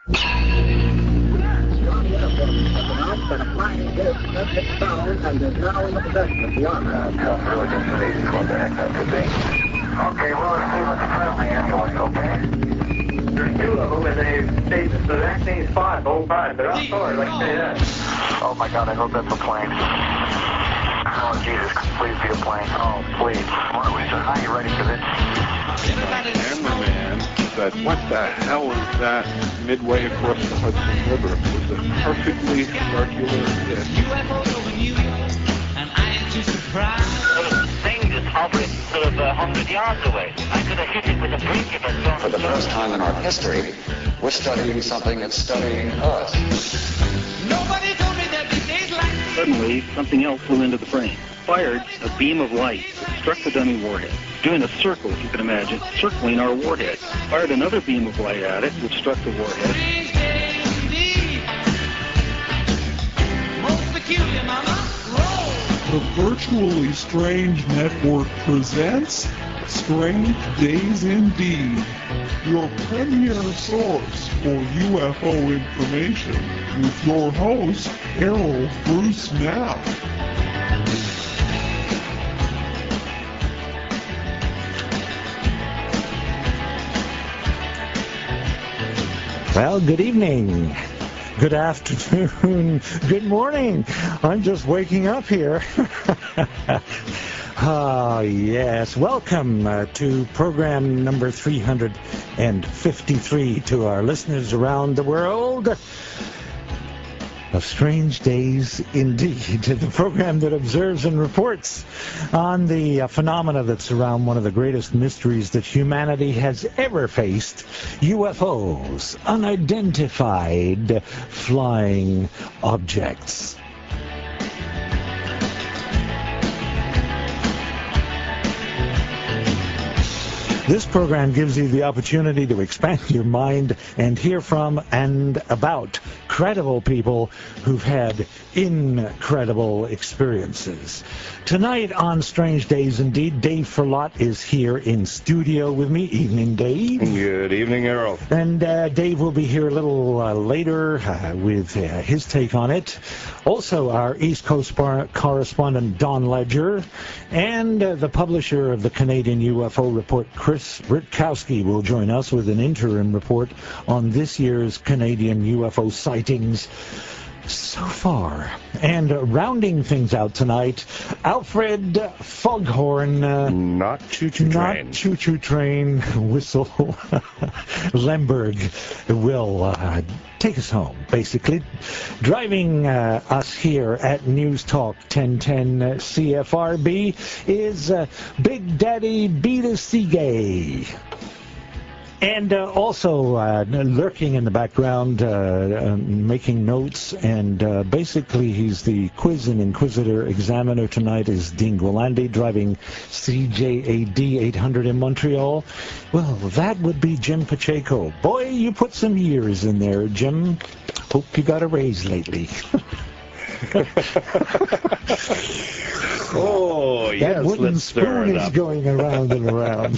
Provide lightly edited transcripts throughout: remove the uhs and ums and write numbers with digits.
Okay, well, let's see what the friendly ambulance, okay? There's two of them, and they stayed the exact same spot the whole time. They're outdoors, I can say that. Oh, my God, I hope that's a plane. Oh, Jesus, please be a plane. Oh, please. What are we doing? Are you ready for this? Cameraman said, what the hell is that midway across the Hudson River? It was a perfectly circular disc. And I ain't too surprised. The thing just hovering sort of 100 yards away. I could have hit it with a brick if I'd gone. For the first time in our history, we're studying something that's studying us. Nobody told me there'd be days like this. Suddenly, something else flew into the frame. Fired a beam of light that struck the dummy warhead, doing a circle, if you can imagine, circling our warhead. Fired another beam of light at it, which struck the warhead. Strange days indeed. Most peculiar, mama. Roll. The Virtually Strange Network presents Strange Days Indeed, your premier source for UFO information, with your host, Errol Bruce Knapp. Well, good evening, good afternoon, good morning. I'm just waking up here. Yes. Welcome to program number 353 to our listeners around the world. Of Strange Days Indeed, the program that observes and reports on the phenomena that surround one of the greatest mysteries that humanity has ever faced, UFOs, unidentified flying objects. This program gives you the opportunity to expand your mind and hear from and about credible people who've had incredible experiences. Tonight on Strange Days Indeed, Dave Ferlot is here in studio with me. Evening, Dave. Good evening, Errol. And Dave will be here a little later with his take on it. Also, our East Coast correspondent, Don Ledger, and the publisher of the Canadian UFO Report, Chris Rutkowski, will join us with an interim report on this year's Canadian UFO sightings so far. And rounding things out tonight, Alfred Foghorn. Not choo-choo train. Not choo-choo train whistle. Lemberg will take us home, basically. Driving us here at News Talk 1010 CFRB is Big Daddy Beatasige. And also lurking in the background, making notes, and basically he's the quiz and inquisitor examiner tonight is Dean Gwilandi, driving CJAD 800 in Montreal. Well, that would be Jim Pacheco. Boy, you put some years in there, Jim. Hope you got a raise lately. Oh, yes, that wooden let's stir spoon it is up. going around and around.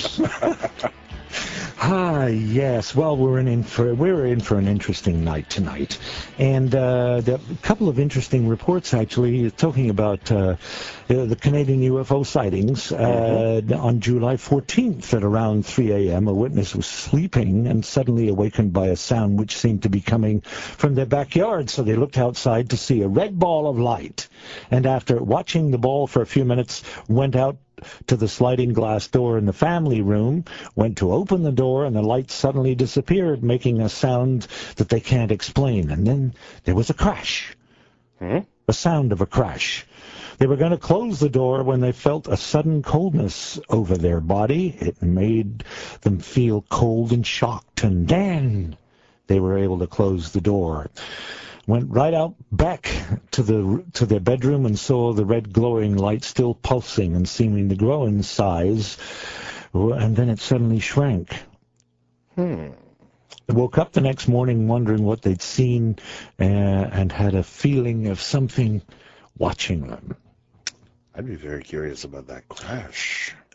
Yes. Well, we're in for an interesting night tonight, and a couple of interesting reports actually talking about the Canadian UFO sightings. On July 14th at around 3 a.m., a witness was sleeping and suddenly awakened by a sound which seemed to be coming from their backyard. So they looked outside to see a red ball of light, and after watching the ball for a few minutes, went out to the sliding glass door in the family room, went to open the door, and the light suddenly disappeared, making a sound that they can't explain. And then there was a crash. The sound of a crash. They were going to close the door when they felt a sudden coldness over their body. It made them feel cold and shocked, and then they were able to close the door. Went right out back to their bedroom and saw the red glowing light still pulsing and seeming to grow in size, and then it suddenly shrank. They woke up the next morning wondering what they'd seen and had a feeling of something watching them. I'd be very curious about that crash.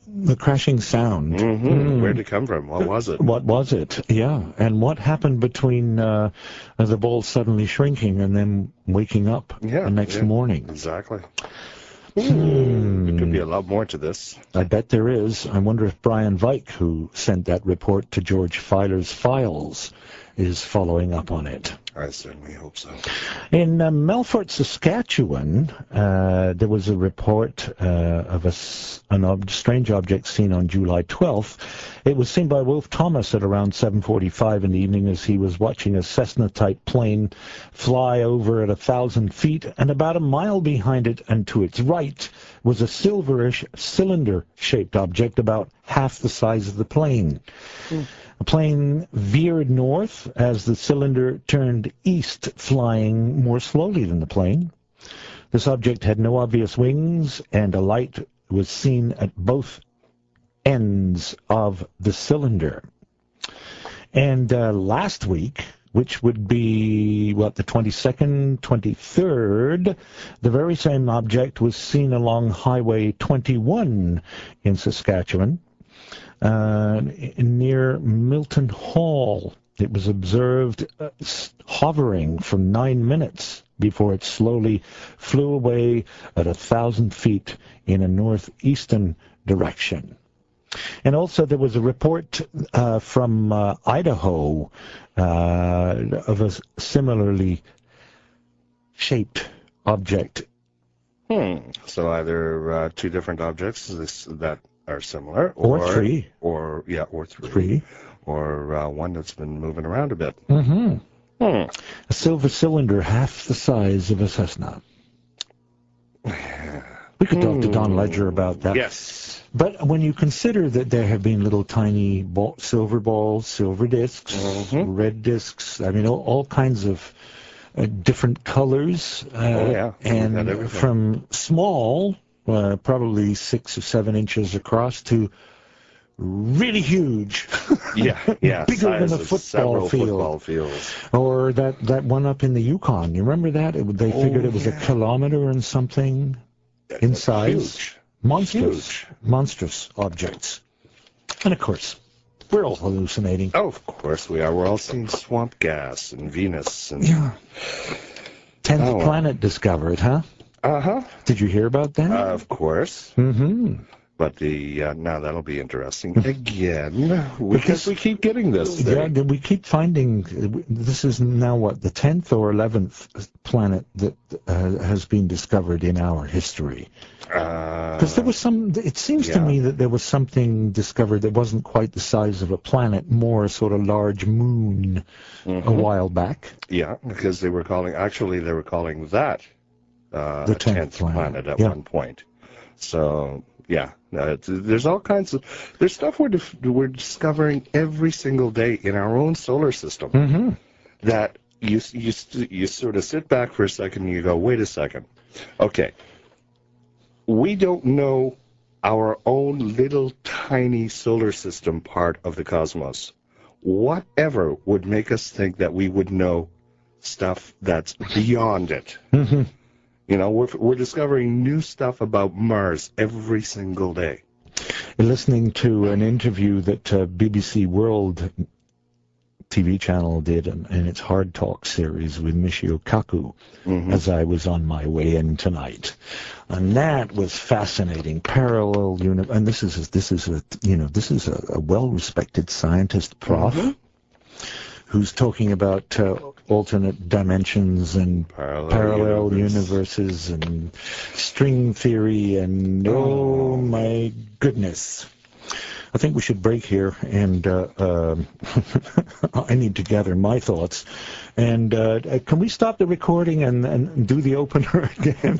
The crashing sound. Where'd it come from? What was it? What was it? Yeah. And what happened between the ball suddenly shrinking and then waking up the next morning? Exactly. There could be a lot more to this. I bet there is. I wonder if Brian Vike, who sent that report to George Filer's files, is following up on it. I certainly hope so. In Melfort, Saskatchewan, there was a report of a strange object seen on July 12th. It was seen by Wolf Thomas at around 7:45 in the evening as he was watching a Cessna-type plane fly over at 1,000 feet, and about a mile behind it and to its right was a silverish cylinder-shaped object about half the size of the plane. The plane veered north as the cylinder turned east, flying more slowly than the plane. This object had no obvious wings, and a light was seen at both ends of the cylinder. And last week, which would be, the 22nd, 23rd, the very same object was seen along Highway 21 in Saskatchewan. Near Milton Hall. It was observed hovering for 9 minutes before it slowly flew away at 1,000 feet in a northeastern direction. And also there was a report from Idaho of a similarly shaped object. So either two different objects that are similar, or three, or one that's been moving around a bit. A silver cylinder half the size of a Cessna. We could talk to Don Ledger about that. Yes. But when you consider that there have been little tiny silver balls, silver discs, red discs, I mean, all kinds of different colors, and from small, probably 6 or 7 inches across, to really huge, bigger than a football field. Or that one up in the Yukon. You remember that? They figured it was a kilometer and something in size. Huge. Monstrous objects. And of course, we're all hallucinating. Oh, of course we are. We're all seeing swamp gas and Venus and 10th planet discovered, huh? Did you hear about that? Of course. But now that'll be interesting again, because we keep getting this thing. Yeah, we keep finding, this is now the 10th or 11th planet that has been discovered in our history. Because there was it seems to me that there was something discovered that wasn't quite the size of a planet, more sort of large moon a while back. Yeah, because they were calling that the 10th planet at one point. So, there's all kinds of... There's stuff we're discovering every single day in our own solar system that you sort of sit back for a second and you go, wait a second. Okay, we don't know our own little tiny solar system part of the cosmos. Whatever would make us think that we would know stuff that's beyond it? You know, we're discovering new stuff about Mars every single day. Listening to an interview that BBC World TV channel did in its Hard Talk series with Michio Kaku as I was on my way in tonight, and that was fascinating. Parallel universe, and this is a well-respected scientist, prof, who's talking about alternate dimensions and parallel universes and string theory and oh my goodness. I think we should break here, and I need to gather my thoughts. And can we stop the recording and do the opener again?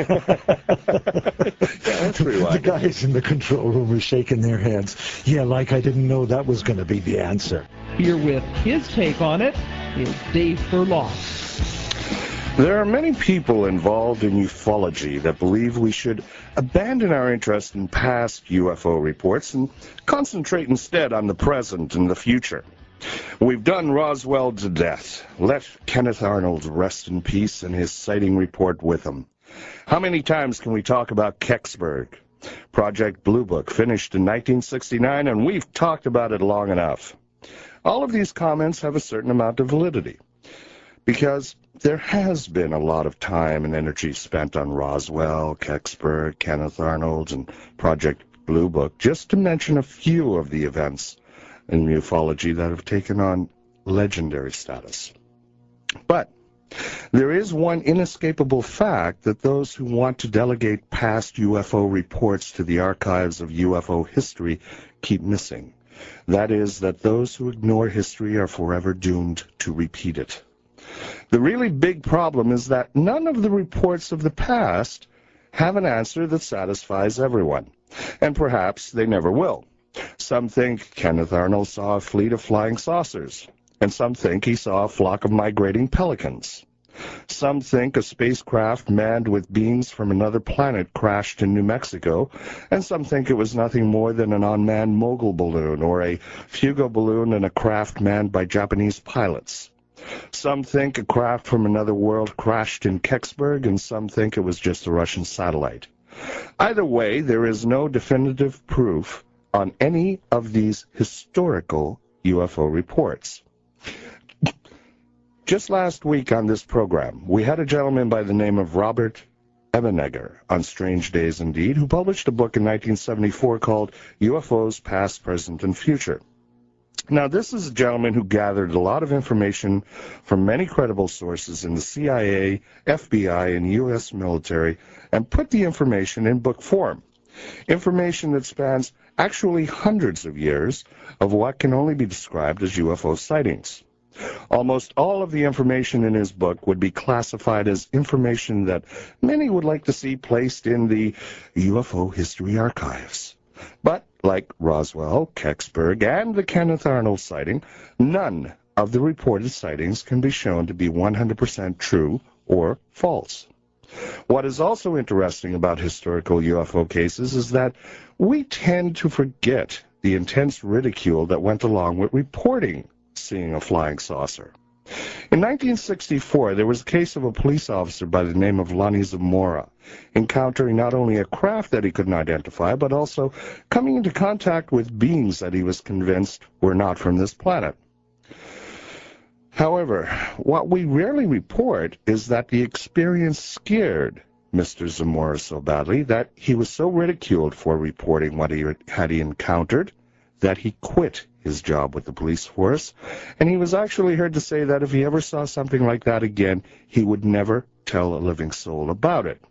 The guys in the control room are shaking their heads. Yeah, like I didn't know that was going to be the answer. Here with his take on it is Dave Furlong. There are many people involved in ufology that believe we should abandon our interest in past UFO reports and concentrate instead on the present and the future. We've done Roswell to death. Let Kenneth Arnold rest in peace and his sighting report with him. How many times can we talk about Kecksburg? Project Blue Book finished in 1969, and we've talked about it long enough. All of these comments have a certain amount of validity, because there has been a lot of time and energy spent on Roswell, Kecksburg, Kenneth Arnold, and Project Blue Book, just to mention a few of the events in ufology that have taken on legendary status. But there is one inescapable fact that those who want to delegate past UFO reports to the archives of UFO history keep missing. That is, that those who ignore history are forever doomed to repeat it. The really big problem is that none of the reports of the past have an answer that satisfies everyone, and perhaps they never will. Some think Kenneth Arnold saw a fleet of flying saucers, and some think he saw a flock of migrating pelicans. Some think a spacecraft manned with beings from another planet crashed in New Mexico, and some think it was nothing more than an unmanned mogul balloon or a Fugo balloon in a craft manned by Japanese pilots. Some think a craft from another world crashed in Kecksburg, and some think it was just a Russian satellite. Either way, there is no definitive proof on any of these historical UFO reports. Just last week on this program, we had a gentleman by the name of Robert Ebenegger on Strange Days Indeed, who published a book in 1974 called UFOs Past, Present, and Future. Now, this is a gentleman who gathered a lot of information from many credible sources in the CIA, FBI, and U.S. military and put the information in book form. Information that spans actually hundreds of years of what can only be described as UFO sightings. Almost all of the information in his book would be classified as information that many would like to see placed in the UFO history archives. But, like Roswell, Kecksburg, and the Kenneth Arnold sighting, none of the reported sightings can be shown to be 100% true or false. What is also interesting about historical UFO cases is that we tend to forget the intense ridicule that went along with reporting seeing a flying saucer. In 1964, there was a case of a police officer by the name of Lonnie Zamora encountering not only a craft that he couldn't identify, but also coming into contact with beings that he was convinced were not from this planet. However, what we rarely report is that the experience scared Mr. Zamora so badly that he was so ridiculed for reporting what he had encountered that he quit his job with the police force, and he was actually heard to say that if he ever saw something like that again, he would never tell a living soul about it.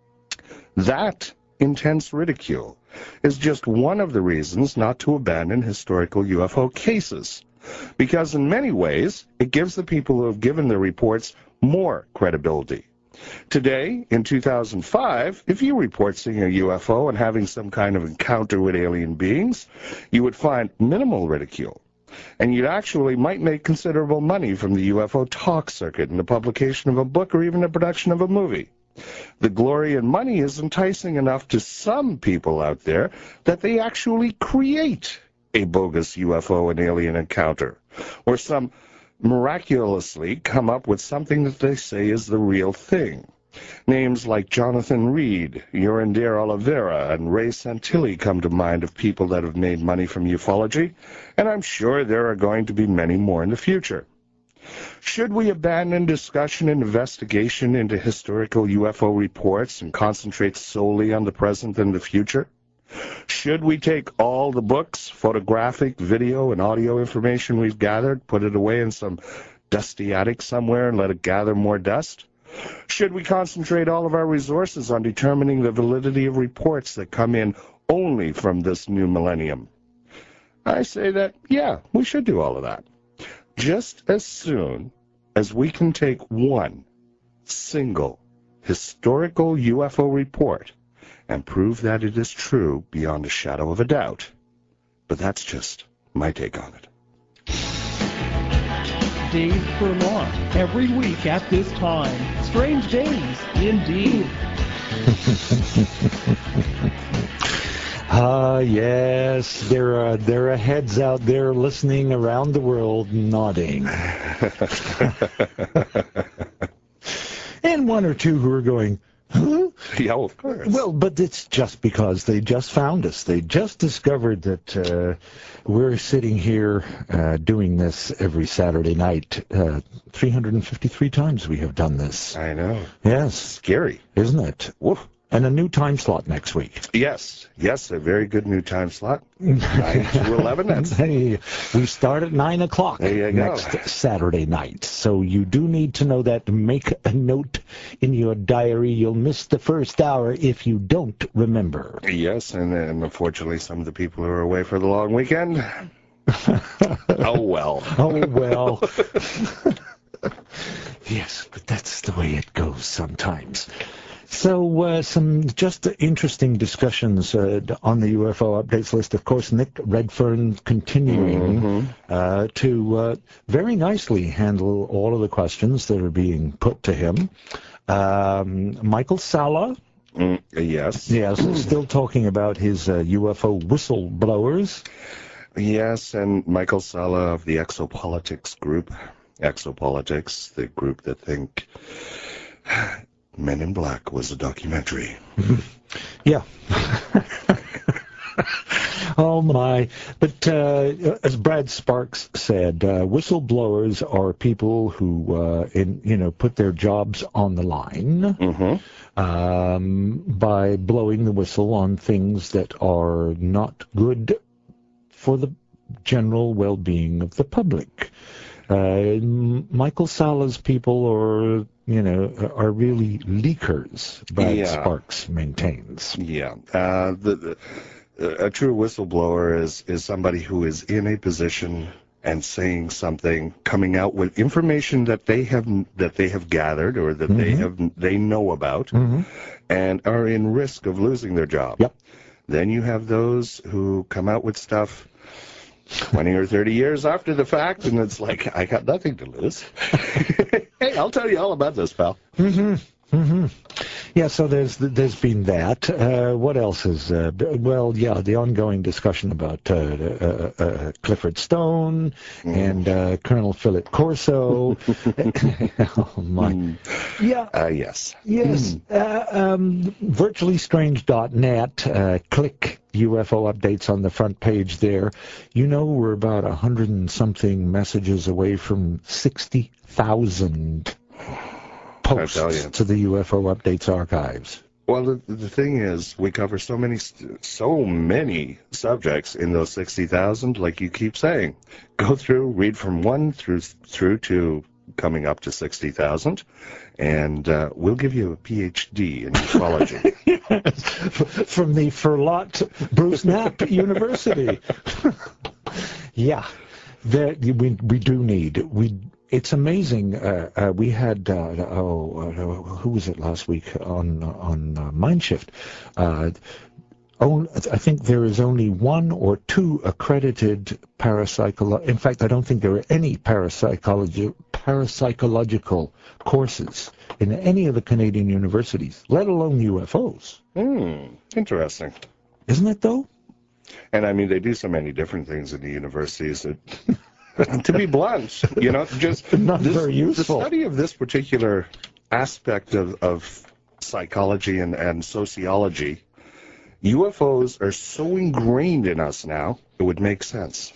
That intense ridicule is just one of the reasons not to abandon historical UFO cases, because in many ways, it gives the people who have given their reports more credibility. Today, in 2005, if you report seeing a UFO and having some kind of encounter with alien beings, you would find minimal ridicule. And you actually might make considerable money from the UFO talk circuit and the publication of a book or even the production of a movie. The glory and money is enticing enough to some people out there that they actually create a bogus UFO and alien encounter, or some miraculously come up with something that they say is the real thing. Names like Jonathan Reed, Yurinder Oliveira, and Ray Santilli come to mind of people that have made money from ufology, and I'm sure there are going to be many more in the future. Should we abandon discussion and investigation into historical UFO reports and concentrate solely on the present and the future? Should we take all the books, photographic, video, and audio information we've gathered, put it away in some dusty attic somewhere and let it gather more dust? Should we concentrate all of our resources on determining the validity of reports that come in only from this new millennium? I say that, yeah, we should do all of that. Just as soon as we can take one single historical UFO report and prove that it is true beyond a shadow of a doubt. But that's just my take on it. Dave Furlong, every week at this time. Strange Days, indeed. Yes, there are heads out there listening around the world nodding. And one or two who are going, huh? Yeah, of course. Well, but it's just because they just found us. They just discovered that we're sitting here doing this every Saturday night. 353 times we have done this. I know. Yes. Scary. Isn't it? Woof. And a new time slot next week. Yes, a very good new time slot. 9 to 11. Hey, we start at 9 o'clock next Saturday night. So you do need to know that. Make a note in your diary. You'll miss the first hour if you don't remember. Yes, and unfortunately some of the people who are away for the long weekend. Oh, well. Oh, well. Yes, but that's the way it goes sometimes. So some just interesting discussions on the UFO updates list. Of course, Nick Redfern continuing to very nicely handle all of the questions that are being put to him. Michael Salla. Yes, still talking about his UFO whistleblowers. Yes, and Michael Salla of the Exopolitics group. Exopolitics, the group that think Men in Black was a documentary. Yeah. Oh, my. But as Brad Sparks said, whistleblowers are people who, put their jobs on the line by blowing the whistle on things that are not good for the general well-being of the public. Michael Salla's people are really leakers, Brad Sparks maintains. Yeah. A true whistleblower is somebody who is in a position and saying something, coming out with information that they have gathered or that they know about, and are in risk of losing their job. Yep. Then you have those who come out with stuff 20 or 30 years after the fact, and it's like, I got nothing to lose. Hey, I'll tell you all about this, pal. Yeah, so there's been that. What else is? The ongoing discussion about Clifford Stone and Colonel Philip Corso. Oh my! Yeah. Yes. Yes. Virtuallystrange.net. Click UFO updates on the front page there. We're about 100 and something messages away from 60,000 posts to the UFO updates archives. Well, the thing is, we cover so many subjects in those 60,000, like you keep saying. Go through, read from 1 through to coming up to 60,000, and we'll give you a PhD in ufology. From the Ferlot Bruce Knapp University. Yeah, we do need. It's amazing. We had who was it last week on Mindshift? I think there is only 1 or 2 accredited parapsychological. In fact, I don't think there are any parapsychological courses in any of the Canadian universities, let alone UFOs. Interesting. Isn't it, though? And, I mean, they do so many different things in the universities that, to be blunt, just not very useful. The study of this particular aspect of psychology and sociology, UFOs are so ingrained in us now, it would make sense.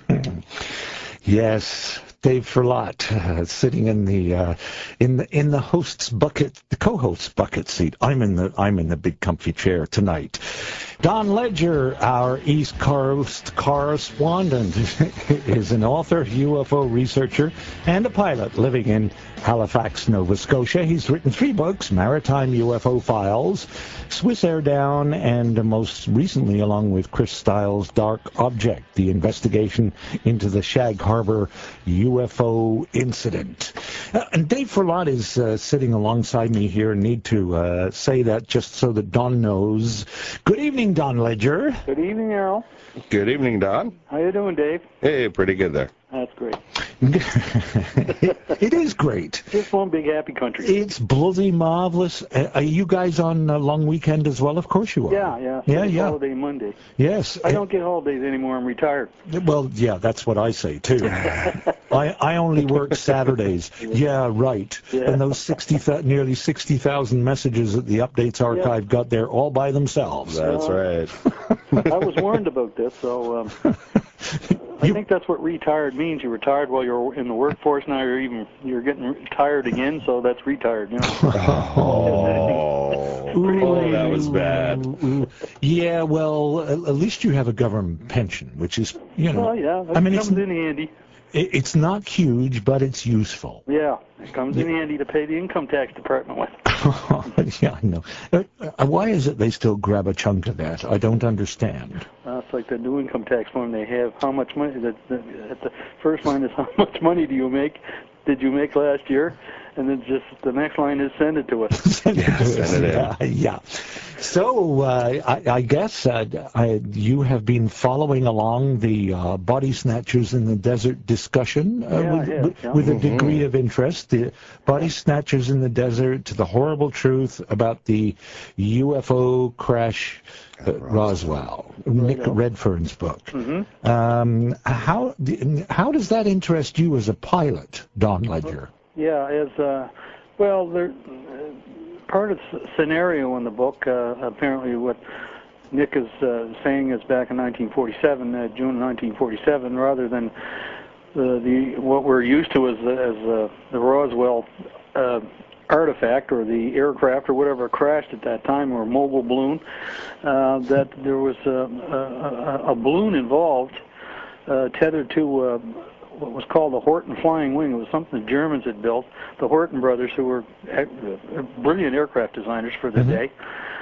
Yes, Dave Ferlot, sitting in the host's bucket, the co-host's bucket seat. I'm in the big comfy chair tonight. Don Ledger, our East Coast correspondent, is an author, UFO researcher, and a pilot living in Halifax, Nova Scotia. He's written 3 books, Maritime UFO Files, Swiss Air Down, and most recently, along with Chris Stiles, Dark Object, the investigation into the Shag Harbor UFO incident. And Dave Ferlot is sitting alongside me here, and need to say that just so that Don knows. Good evening, Don Ledger. Good evening, Errol. Good evening, Don. How you doing, Dave? Hey, pretty good there. That's great. It is great. Just one big happy country. It's bloody marvelous. Are you guys on a long weekend as well? Of course you are. Yeah. Yeah. Holiday Monday. Yes. I don't get holidays anymore. I'm retired. Well, yeah, that's what I say too. I only work Saturdays. Yeah, right. Yeah. And those nearly 60,000 messages that the Updates Archive got there all by themselves. That's right. I was warned about this, so I think that's what retired means. You're retired while you're in the workforce. Now you're getting tired again, so that's retired. You know. That was bad. Yeah, well, at least you have a government pension, which is, you know. Well, yeah, that comes in handy. It's not huge, but it's useful. Yeah, it comes in handy to pay the income tax department with. Yeah, I know. Why is it they still grab a chunk of that? I don't understand. It's like the new income tax form they have. How much money? At the first line is how much money did you make last year? And then just the next line is send it to us. Send it in. Yeah. So I guess you have been following along the Body Snatchers in the Desert discussion with a degree of interest. The Body Snatchers in the Desert, the horrible truth about the UFO crash at Roswell, Nick Redfern's book. Mm-hmm. How does that interest you as a pilot, Don Ledger? Yeah, part of the scenario in the book, apparently what Nick is saying is back in 1947, June 1947, rather than what we're used to as the Roswell artifact or the aircraft or whatever crashed at that time, or mobile balloon, that there was a balloon involved tethered to what was called the Horten Flying Wing. It was something the Germans had built, the Horten brothers, who were brilliant aircraft designers for the day.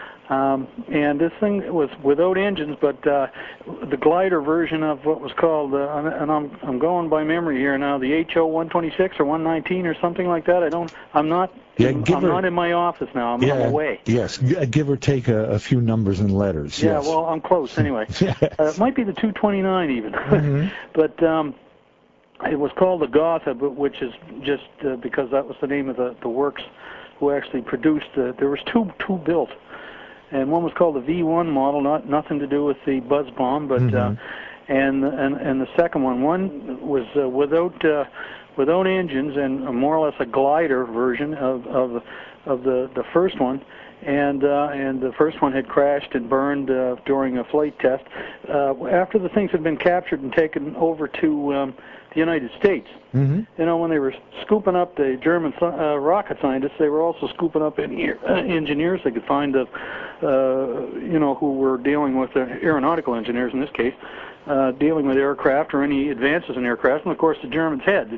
And this thing was without engines, but the glider version of what was called, and I'm going by memory here now, the HO-126 or 119 or something like that. I'm not in my office now. I'm on the way. Yes, give or take a few numbers and letters. Yeah, yes. well, I'm close anyway. Yes. It might be the 229 even. Mm-hmm. But it was called the Gotha, which is just because that was the name of the works who actually produced. There was two built, and one was called the V1 model, nothing to do with the buzz bomb, but and the second one was without engines and more or less a glider version of the first one. And the first one had crashed and burned during a flight test. After the things had been captured and taken over to the United States, you know, when they were scooping up the German rocket scientists, they were also scooping up engineers they could find, who were dealing with aeronautical engineers in this case, dealing with aircraft or any advances in aircraft. And of course, the Germans had the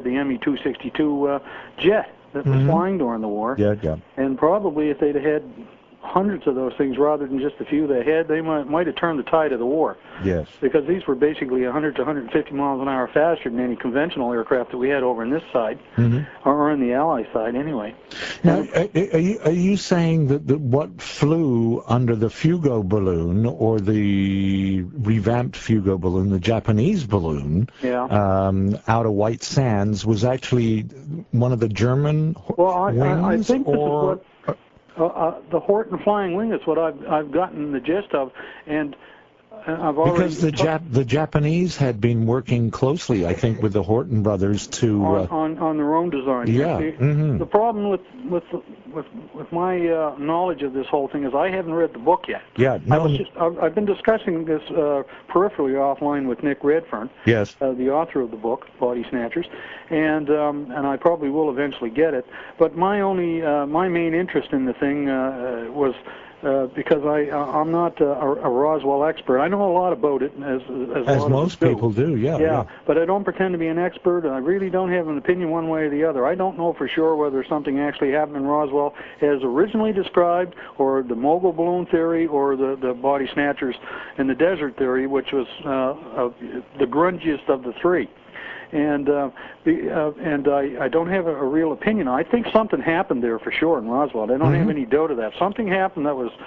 ME-262 jet that was flying during the war. Yeah. And probably if they'd had hundreds of those things rather than just a few they had, they might have turned the tide of the war. Yes. Because these were basically 100 to 150 miles an hour faster than any conventional aircraft that we had over in this side, or on the Allied side anyway. Now, are you saying that what flew under the Fugo balloon, or the revamped Fugo balloon, the Japanese balloon, out of White Sands, was actually one of the German wings? I think this is what... the Horten Flying Wing is what I've gotten the gist of, and I've already... Because the Japanese had been working closely, I think, with the Horten brothers to... on their own design. Yeah. The problem with my knowledge of this whole thing is I haven't read the book yet. Yeah. I've been discussing this peripherally offline with Nick Redfern, yes, the author of the book, Body Snatchers, and I probably will eventually get it. But my main interest in the thing was... because I'm not a Roswell expert. I know a lot about it, as most people do. Yeah. But I don't pretend to be an expert, and I really don't have an opinion one way or the other. I don't know for sure whether something actually happened in Roswell as originally described, or the mobile balloon theory, or the Body Snatchers in the Desert theory, which was the grungiest of the three. And I don't have a real opinion. I think something happened there for sure in Roswell. I don't have any doubt of that. Something happened that was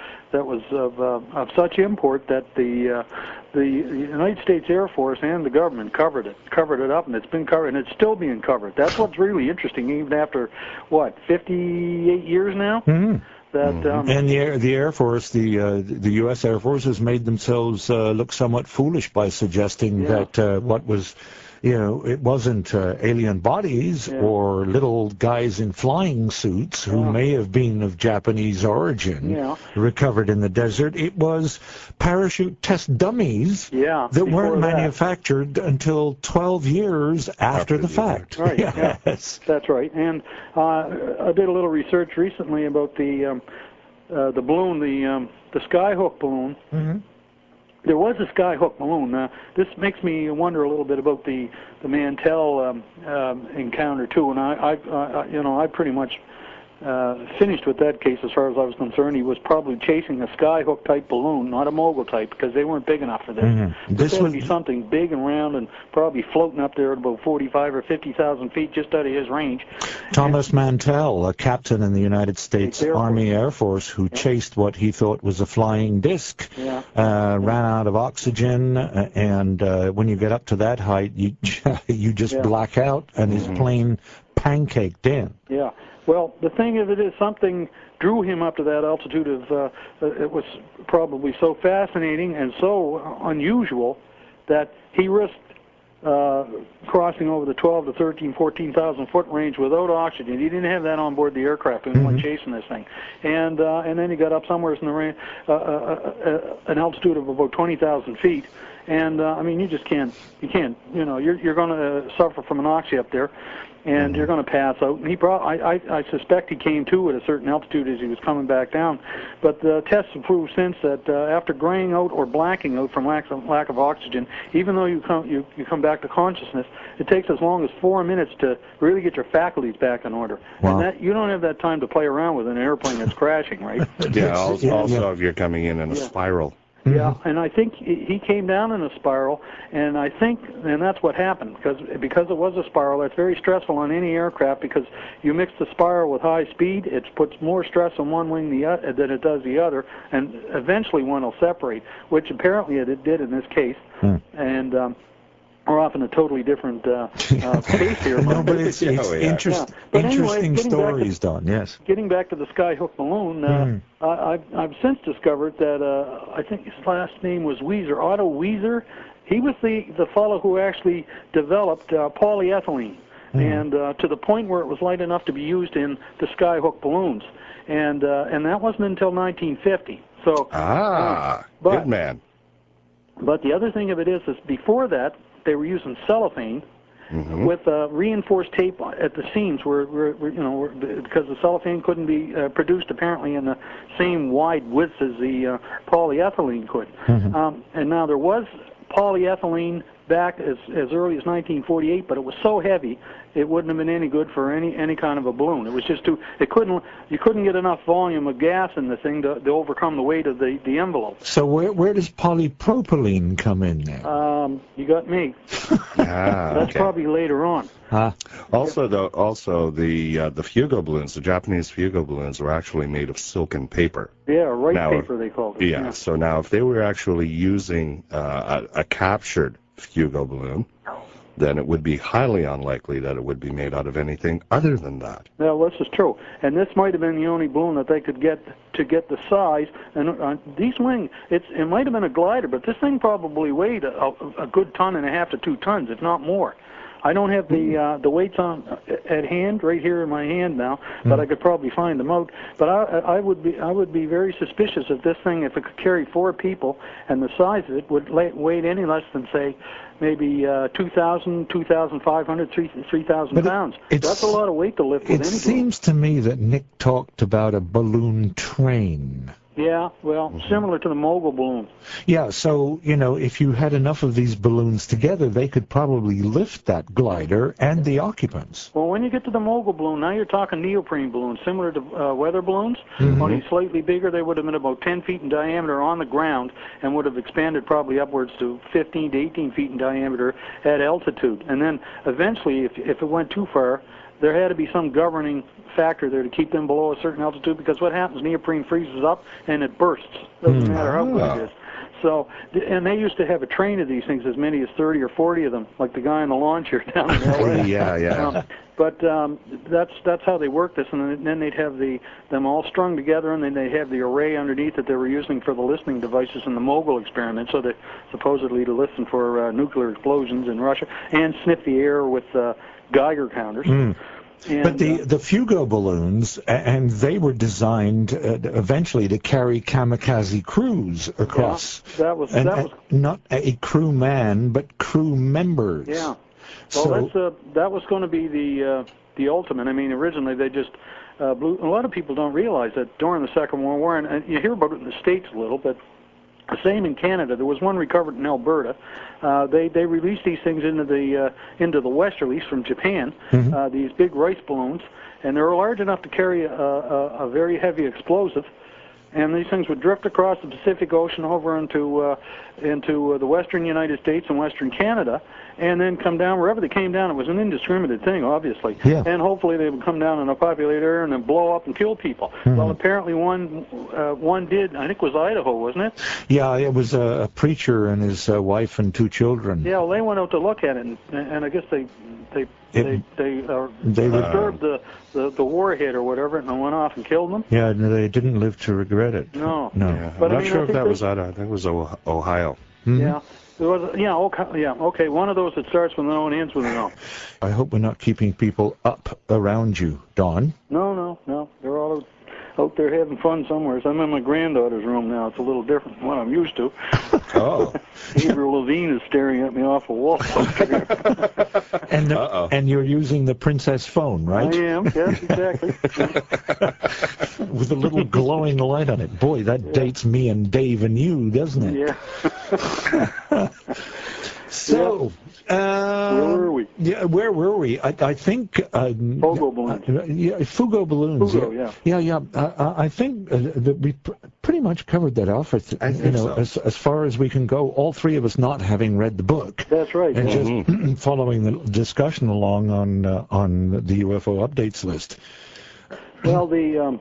of such import that the United States Air Force and the government covered it up, and it's been covered, and it's still being covered. That's what's really interesting, even after 58 years now. That, and the Air Force, the U.S. Air Force, has made themselves look somewhat foolish by suggesting that what was, it wasn't alien bodies or little guys in flying suits who may have been of Japanese origin recovered in the desert. It was parachute test dummies that weren't manufactured until 12 years after the fact. Right. Yes. That's right. And I did a little research recently about the balloon, the Skyhook balloon. There was a Skyhook balloon. This makes me wonder a little bit about the Mantell encounter too. And I pretty much finished with that case as far as I was concerned. He was probably chasing a Skyhook type balloon, not a Mogul type, because they weren't big enough for this. This would be something big and round and probably floating up there at about 45 or 50,000 feet, just out of his range. Thomas Mantell, a captain in the United States Army Air Force, who chased what he thought was a flying disc, ran out of oxygen, and when you get up to that height, you just black out, and his plane pancaked in. Yeah. Well, the thing of it is, something drew him up to that altitude of, it was probably so fascinating and so unusual that he risked crossing over the 12 to 13, 14,000 foot range without oxygen. He didn't have that on board the aircraft when he went chasing this thing. And then he got up somewhere in the range, an altitude of about 20,000 feet. And I mean, you can't, you're going to suffer from anoxia up there, and you're going to pass out. And I suspect he came to at a certain altitude as he was coming back down. But the tests have proved since that after graying out or blacking out from lack of oxygen, even though you come back to consciousness, it takes as long as 4 minutes to really get your faculties back in order. Wow. And that you don't have that time to play around with an airplane that's crashing, right? Also, if you're coming in a spiral. Yeah, and I think he came down in a spiral, and that's what happened, because it was a spiral. That's very stressful on any aircraft, because you mix the spiral with high speed, it puts more stress on one wing than it does the other, and eventually one will separate, which apparently it did in this case. And we're off in a totally different case here. No, but it's interesting stories, Don. Yes. Getting back to the Skyhook balloon, I've since discovered that I think his last name was Weiser, Otto Weiser. He was the fellow who actually developed polyethylene, and to the point where it was light enough to be used in the Skyhook balloons, and that wasn't until 1950. So good man. But the other thing of it is before that, they were using cellophane with reinforced tape at the seams, because the cellophane couldn't be produced apparently in the same wide width as the polyethylene could. And now there was polyethylene back as early as 1948, but it was so heavy it wouldn't have been any good for any kind of a balloon. It was just you couldn't get enough volume of gas in the thing to overcome the weight of the envelope. So where does polypropylene come in now? You got me. That's probably later on. Also the Fugo balloons, the Japanese Fugo balloons, were actually made of silken paper. Yeah, paper they called it. Yeah. So now if they were actually using a captured Fugo balloon, then it would be highly unlikely that it would be made out of anything other than that. Well, this is true. And this might have been the only balloon that they could get to get the size. And these wings, it might have been a glider, but this thing probably weighed a good 1.5 to 2 tons, if not more. I don't have the weights on at hand right here in my hand now, but I could probably find them out. But I would be very suspicious of this thing if it could carry 4 people, and the size of it would weigh any less than, say, maybe 2,000, 2,500, 3,000 pounds. That's a lot of weight to lift with anything. It seems to me that Nick talked about a balloon train. Yeah, well, similar to the mogul balloon. Yeah, so, if you had enough of these balloons together, they could probably lift that glider and the occupants. Well, when you get to the mogul balloon, now you're talking neoprene balloons, similar to weather balloons, only slightly bigger. They would have been about 10 feet in diameter on the ground and would have expanded probably upwards to 15 to 18 feet in diameter at altitude. And then eventually, if it went too far, there had to be some governing factor there to keep them below a certain altitude, because what happens, neoprene freezes up and it bursts. Doesn't matter how good it is. So, and they used to have a train of these things, as many as 30 or 40 of them, like the guy in the lawn chair down in L.A. Yeah. But that's how they worked this, and then they'd have them all strung together, and then they'd have the array underneath that they were using for the listening devices in the Mogul experiment, so that supposedly to listen for nuclear explosions in Russia and sniff the air with Geiger counters. But the Fugo balloons, and they were designed eventually to carry kamikaze crews across. Yeah, that was not a crewman, but crew members. Yeah. Well, that was going to be the ultimate. I mean, originally they just blew. A lot of people don't realize that during the Second World War, and you hear about it in the States a little, but the same in Canada. There was one recovered in Alberta. They released these things into the westerlies from Japan. These big rice balloons, and they were large enough to carry a very heavy explosive. And these things would drift across the Pacific Ocean over into the western United States and western Canada, and then come down wherever they came down. It was an indiscriminate thing, obviously. Yeah. And hopefully they would come down in a populated area and then blow up and kill people. Well, apparently one did. I think it was Idaho, wasn't it? Yeah, it was a preacher and his wife and 2 children. Yeah, well, they went out to look at it, and I guess they disturbed the warhead or whatever, and went off and killed them. Yeah, they didn't live to regret it. No. Yeah, But I'm not sure if that was Idaho. I think it was Ohio. Yeah. There was, okay, one of those that starts with an O and ends with an O. I hope we're not keeping people up around you, Don. No. They're all out there having fun somewhere. So I'm in my granddaughter's room now. It's a little different from what I'm used to. Oh. Gabriel Levine is staring at me off a wall. And you're using the Princess phone, right? I am, yes, exactly. With a little glowing light on it. Boy, that dates me and Dave and you, doesn't it? Yeah. So, where were we? Yeah, where were we? I think Fugo balloons. Fugo balloons. Fugo, yeah. I think that we pretty much covered that off. As far as we can go. All 3 of us not having read the book. That's right. And just following the discussion along on the UFO updates list. Well, the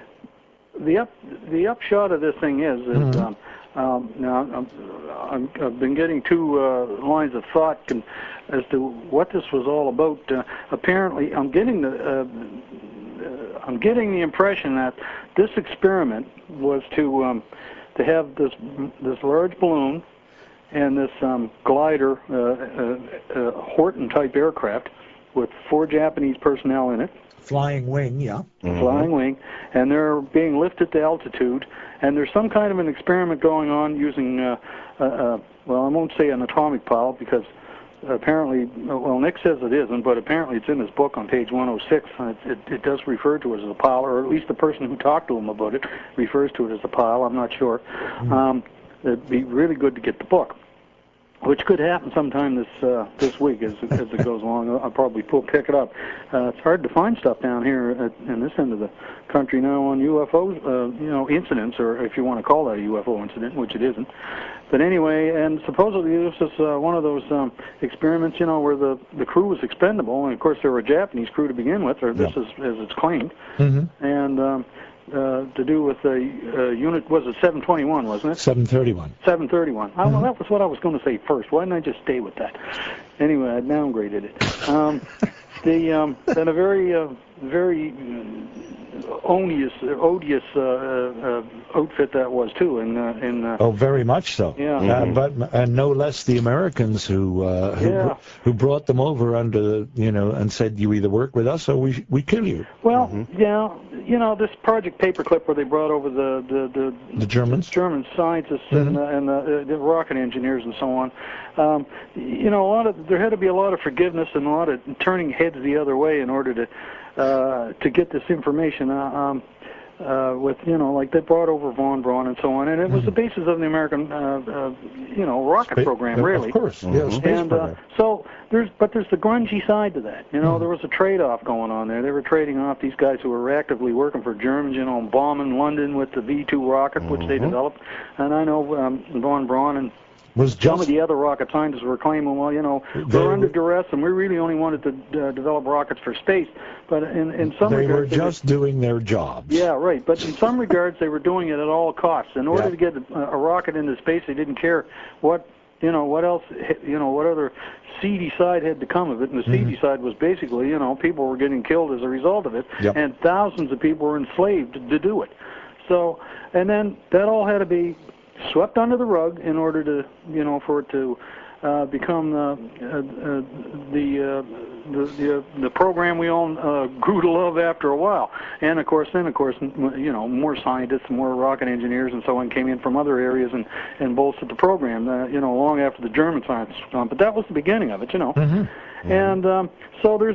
upshot of this thing is now I've been getting 2 lines of thought as to what this was all about. Apparently, I'm getting the impression that this experiment was to have this large balloon and this glider, Horton type aircraft, with 4 Japanese personnel in it. Flying wing, yeah. Flying wing, and they're being lifted to altitude, and there's some kind of an experiment going on using, well, I won't say an atomic pile, because apparently, well, Nick says it isn't, but apparently it's in his book on page 106. It does refer to it as a pile, or at least the person who talked to him about it refers to it as a pile. I'm not sure. It'd be really good to get the book, which could happen sometime this week as it goes along. I'll probably pick it up. It's hard to find stuff down here in this end of the country now on UFOs, incidents, or if you want to call that a UFO incident, which it isn't. But anyway, and supposedly this is one of those experiments, where the crew was expendable, and of course they were a Japanese crew to begin with, or this is as it's claimed, and to do with a unit, was it 721, wasn't it? 731. 731. Well, that was what I was going to say first. Why didn't I just stay with that? Anyway, I downgraded it. Then a very odious outfit that was too. Oh, very much so. Yeah. But no less the Americans who brought them over under and said, you either work with us or we kill you. Well, this Project Paperclip where they brought over the Germans, German scientists and the rocket engineers and so on. There had to be a lot of forgiveness and a lot of turning heads the other way in order to get this information. with, like they brought over von Braun and so on, and it was the basis of the American, rocket program, really. Of course, yeah, space program. So there's the grungy side to that. There was a trade-off going on there. They were trading off these guys who were actively working for Germans, bombing London with the V2 rocket, which they developed, and I know von Braun and some of the other rocket scientists were claiming, we're under duress and we really only wanted to develop rockets for space. But in some regards... They were just doing their jobs. Yeah, right. But in some regards, they were doing it at all costs. In order to get a rocket into space, they didn't care what else, what other seedy side had to come of it. And the seedy side was basically, people were getting killed as a result of it. Yep. And thousands of people were enslaved to do it. So, and then that all had to be swept under the rug in order to, for it to become the program we all grew to love after a while. And of course, more scientists, more rocket engineers, and so on came in from other areas and bolstered the program. Long after the German science was gone. But that was the beginning of it, And so there's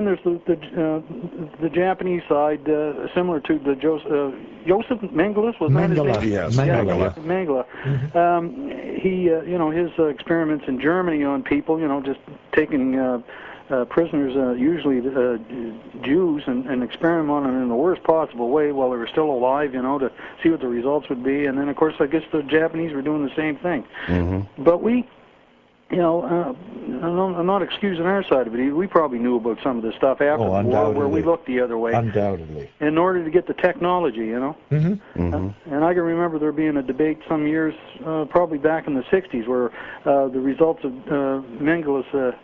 the Japanese side, similar to the Joseph Mengele, was that his name? Yes, Mengele. He, his experiments in Germany on people, just taking prisoners, usually Jews, and experimenting on them in the worst possible way while they were still alive, to see what the results would be. And then, of course, I guess the Japanese were doing the same thing. But we... I'm not excusing our side of it. We probably knew about some of this stuff after the war, where we looked the other way. Undoubtedly. In order to get the technology, And I can remember there being a debate some years, probably back in the 60s, where the results of Mengele's,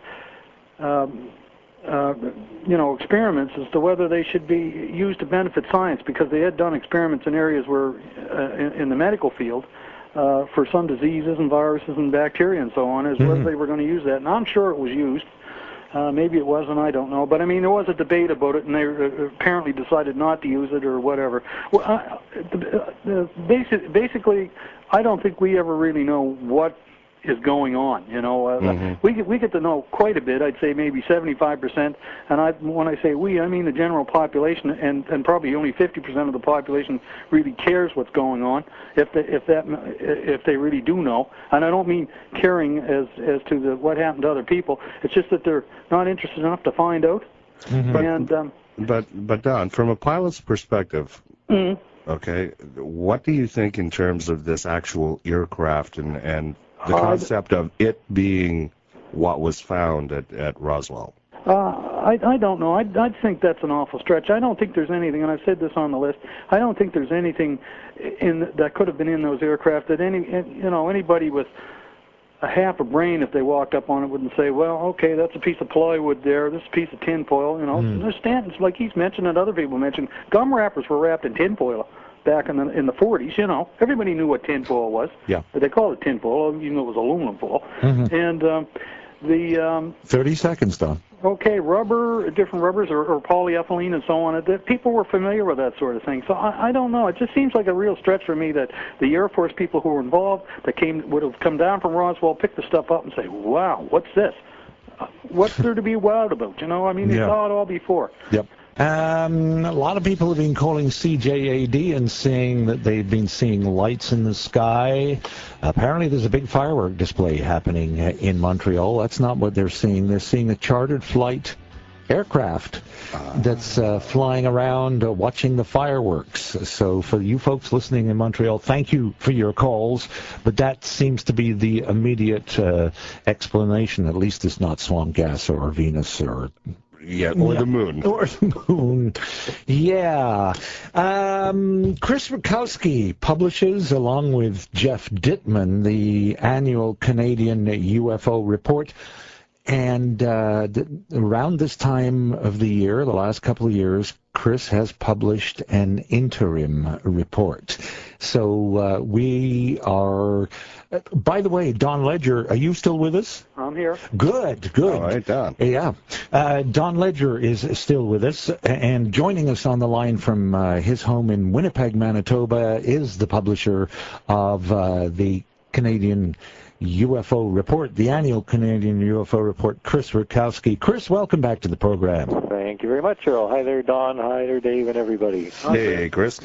experiments as to whether they should be used to benefit science, because they had done experiments in areas where, in the medical field, for some diseases and viruses and bacteria and so on, as whether they were going to use that. And I'm sure it was used. Maybe it wasn't, I don't know. But, I mean, there was a debate about it, and they apparently decided not to use it or whatever. Well, basically, I don't think we ever really know what is going on. We get to know quite a bit. I'd say maybe 75%. And when I say we, I mean the general population, and probably only 50% of the population really cares what's going on, if they really do know. And I don't mean caring as to what happened to other people. It's just that they're not interested enough to find out. But Don, from a pilot's perspective. Okay, what do you think in terms of this actual aircraft and the concept of it being what was found at Roswell? I don't know. I'd think that's an awful stretch. I don't think there's anything, and I've said this on the list, I don't think there's anything that could have been in those aircraft that anybody with a half a brain, if they walked up on it, wouldn't say, well, okay, that's a piece of plywood there, this is a piece of tinfoil, There's Stanton's, like he's mentioned and other people mentioned, gum wrappers were wrapped in tinfoil back in the 40s, Everybody knew what tinfoil was. Yeah. But they called it tinfoil, even though it was aluminum foil. And the... 30 seconds, Don. Okay, different rubbers or polyethylene and so on. People were familiar with that sort of thing. So I don't know. It just seems like a real stretch for me that the Air Force people who were involved would have come down from Roswell, picked the stuff up and say, wow, what's this? What's there to be wowed about? They saw it all before. Yep. A lot of people have been calling CJAD and saying that they've been seeing lights in the sky. Apparently there's a big firework display happening in Montreal. That's not what they're seeing. They're seeing a chartered flight aircraft that's flying around watching the fireworks. So for you folks listening in Montreal, thank you for your calls, but that seems to be the immediate explanation. At least it's not swamp gas or Venus or... the moon. Or the moon. Yeah. Chris Rukowski publishes, along with Jeff Dittman, the annual Canadian UFO report. And around this time of the year, the last couple of years, Chris has published an interim report. So we are... by the way, Don Ledger, are you still with us? I'm here. Good. All right, Don. Yeah. Don Ledger is still with us, and joining us on the line from his home in Winnipeg, Manitoba, is the publisher of the Canadian UFO Report, the annual Canadian UFO Report, Chris Rutkowski. Chris, welcome back to the program. Thank you very much, Earl. Hi there, Don. Hi there, Dave, and everybody. Hey, Chris.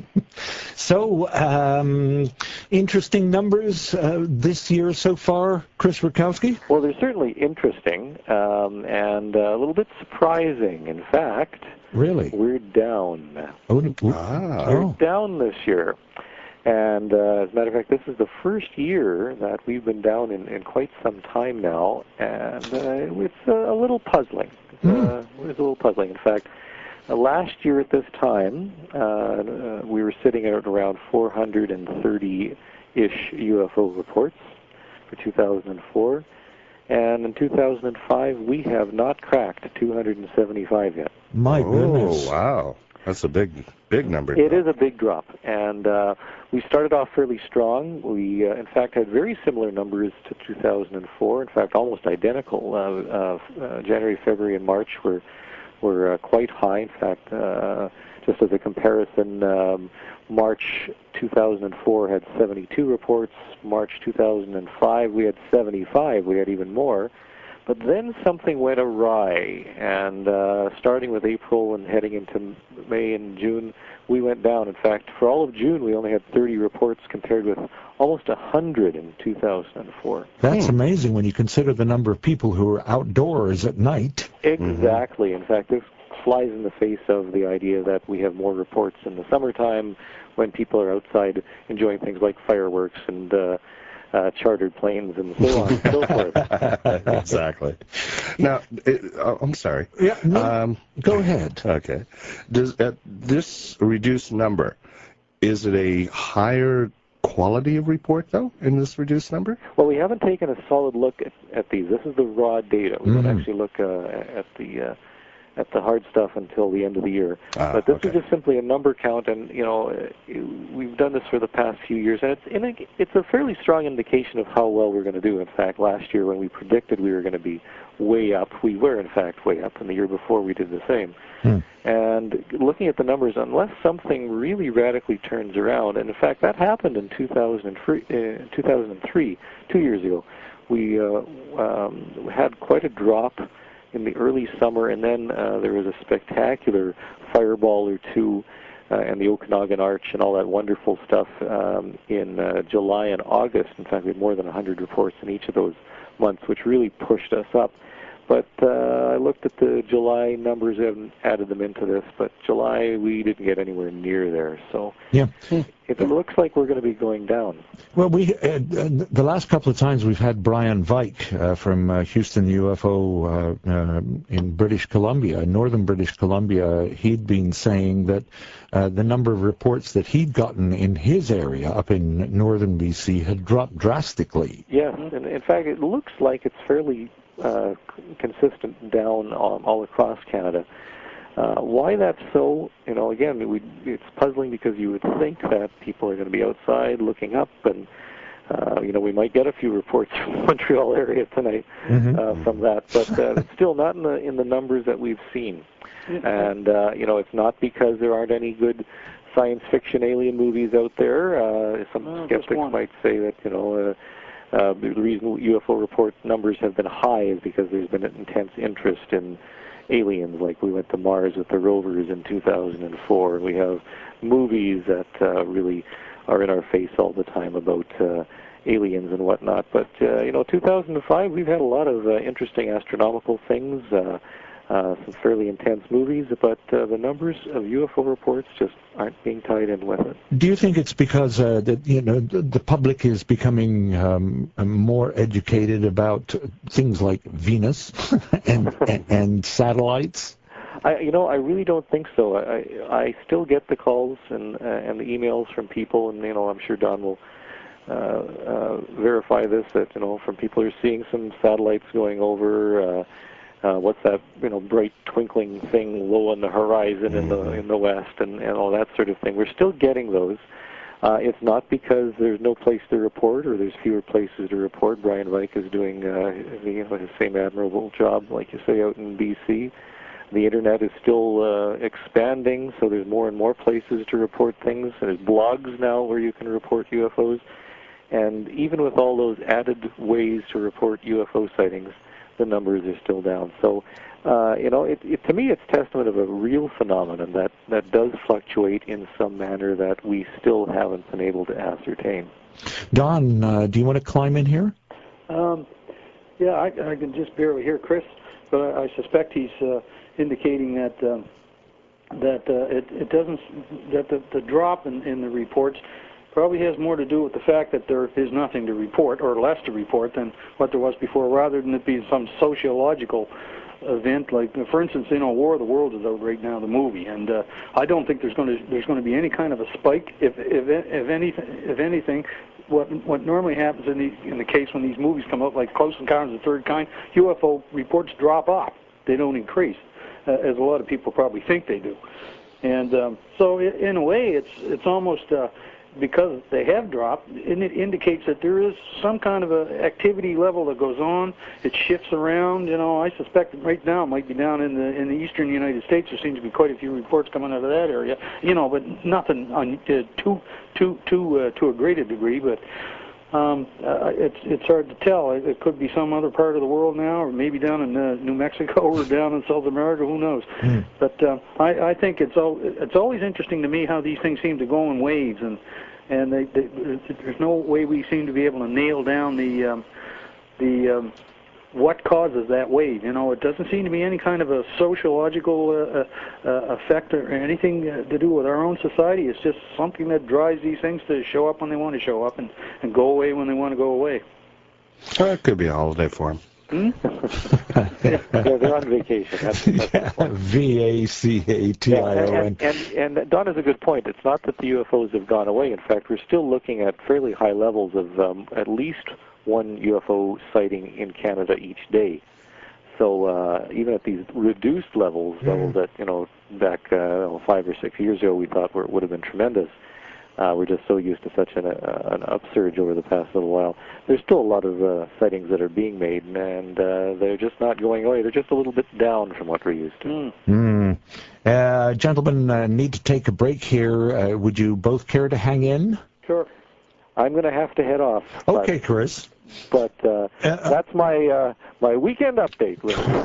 So, interesting numbers this year so far, Chris Rutkowski? Well, they're certainly interesting and a little bit surprising. In fact, really, we're down. We're down this year. And as a matter of fact, this is the first year that we've been down in quite some time now, and it's a little puzzling. It's a little puzzling. In fact, last year at this time, we were sitting at around 430-ish UFO reports for 2004, and in 2005, we have not cracked 275 yet. My goodness. Oh, wow. That's a big number. It is a big drop, and we started off fairly strong. We, in fact, had very similar numbers to 2004. In fact, almost identical. January, February, and March were quite high. In fact, just as a comparison, March 2004 had 72 reports. March 2005 we had 75. We had even more. But then something went awry, and starting with April and heading into May and June, we went down. In fact, for all of June, we only had 30 reports compared with almost 100 in 2004. That's amazing when you consider the number of people who are outdoors at night. Exactly. In fact, this flies in the face of the idea that we have more reports in the summertime when people are outside enjoying things like fireworks and chartered planes and so on and so forth. Exactly. Now, I'm sorry. Yeah, no, go ahead. Okay. Does this reduced number, is it a higher quality of report, though, in this reduced number? Well, we haven't taken a solid look at these. This is the raw data. We don't actually look at the hard stuff until the end of the year. But this is just simply a number count, and we've done this for the past few years, and it's a fairly strong indication of how well we're going to do. In fact, last year when we predicted we were going to be way up, we were in fact way up, and the year before we did the same. And looking at the numbers, unless something really radically turns around, and in fact that happened in 2003, 2 years ago, we had quite a drop in the early summer, and then there was a spectacular fireball or two and the Okanagan Arch and all that wonderful stuff in July and August. In fact, we had more than 100 reports in each of those months, which really pushed us up. But I looked at the July numbers and added them into this, but July we didn't get anywhere near there. So it looks like we're going to be going down. Well, we the last couple of times we've had Brian Vike from Houston UFO in British Columbia, northern British Columbia. He'd been saying that the number of reports that he'd gotten in his area up in northern BC had dropped drastically. Yes, and in fact it looks like it's fairly consistent down all across Canada. Why that's so, again, it's puzzling because you would think that people are going to be outside looking up, and we might get a few reports from the Montreal area tonight from that, but it's still not in the numbers that we've seen. And it's not because there aren't any good science fiction alien movies out there. Some skeptics might say that the reason UFO report numbers have been high is because there's been an intense interest in aliens, like we went to Mars with the rovers in 2004, and we have movies that really are in our face all the time about aliens and whatnot. But 2005, we've had a lot of interesting astronomical things, some fairly intense movies, but the numbers of UFO reports just aren't being tied in with it. Do you think it's because the public is becoming more educated about things like Venus and satellites? I really don't think so. I still get the calls and the emails from people, and I'm sure Don will verify this, that from people who are seeing some satellites going over. What's that bright twinkling thing low on the horizon in the west, and all that sort of thing. We're still getting those. It's not because there's no place to report or there's fewer places to report. Brian Vike is doing his same admirable job, like you say, out in BC. The internet is still expanding, so there's more and more places to report things. There's blogs now where you can report UFOs. And even with all those added ways to report UFO sightings, the numbers are still down. So, to me, it's testament of a real phenomenon that does fluctuate in some manner that we still haven't been able to ascertain. Don, do you want to climb in here? Yeah, I can just barely hear Chris, but I suspect he's indicating that it doesn't, that the drop in the reports probably has more to do with the fact that there is nothing to report, or less to report than what there was before, rather than it being some sociological event. Like, for instance, War of the Worlds is out right now, the movie, and I don't think there's going to be any kind of a spike. If anything, what normally happens in the case when these movies come out, like Close Encounters of the Third Kind, UFO reports drop off. They don't increase, as a lot of people probably think they do. And so in a way, it's almost because they have dropped, and it indicates that there is some kind of a activity level that goes on. It shifts around. I suspect that right now it might be down in the eastern United States. There seems to be quite a few reports coming out of that area. But nothing on to a greater degree. But it's hard to tell. It could be some other part of the world now, or maybe down in New Mexico or down in South America. Who knows? But I think it's always interesting to me how these things seem to go in waves, and there's no way we seem to be able to nail down the what causes that wave. It doesn't seem to be any kind of a sociological effect or anything to do with our own society. It's just something that drives these things to show up when they want to show up and go away when they want to go away. It could be a holiday for them. They're on vacation. That's the point. V-A-C-A-T-I-O-N. And Don has a good point. It's not that the UFOs have gone away. In fact, we're still looking at fairly high levels of at least one UFO sighting in Canada each day. So even at these reduced levels that, back 5 or 6 years ago we thought would have been tremendous, we're just so used to such an upsurge over the past little while. There's still a lot of sightings that are being made, and they're just not going away. They're just a little bit down from what we're used to. Gentlemen, need to take a break here. Would you both care to hang in? Sure. I'm going to have to head off. Okay, Chris. But that's my weekend update.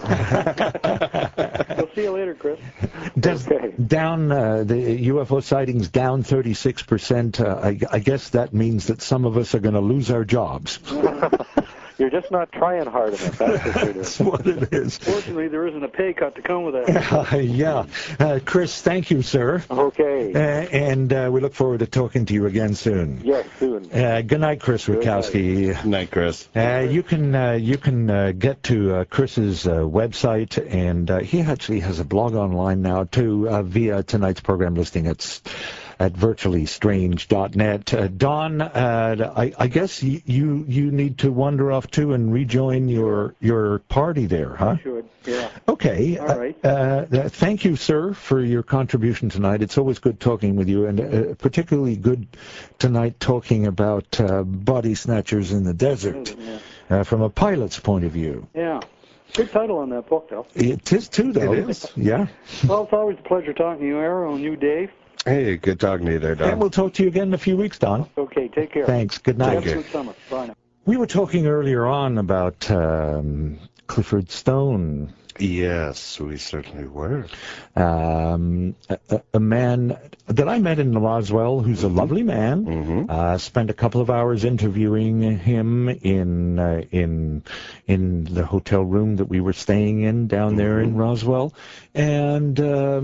We'll see you later, Chris. Down the UFO sightings down 36%. I guess that means that some of us are going to lose our jobs. You're just not trying hard enough. That's what it is. Fortunately, there isn't a pay cut to come with that. Chris, thank you, sir. Okay. And we look forward to talking to you again soon. Yes, soon. Good night, Chris Rutkowski. Good night, Chris. You can get to Chris's website, and he actually has a blog online now too via tonight's program listing. It's at virtuallystrange.net. Don, I guess you need to wander off too and rejoin your party there, huh? I should, yeah. Okay. All right. Thank you, sir, for your contribution tonight. It's always good talking with you, and particularly good tonight talking about body snatchers in the desert from a pilot's point of view. Yeah. Good title on that book, though. It is, too, though. It is. Yeah. Well, it's always a pleasure talking to you, Arrow, and you, Dave. Hey, good talking to you there, Don. And we'll talk to you again in a few weeks, Don. Okay, take care. Thanks. Good night. Have a good summer. Bye now. We were talking earlier on about Clifford Stone. Yes, we certainly were. A man that I met in Roswell who's a lovely man. Spent a couple of hours interviewing him in the hotel room that we were staying in down there in Roswell. And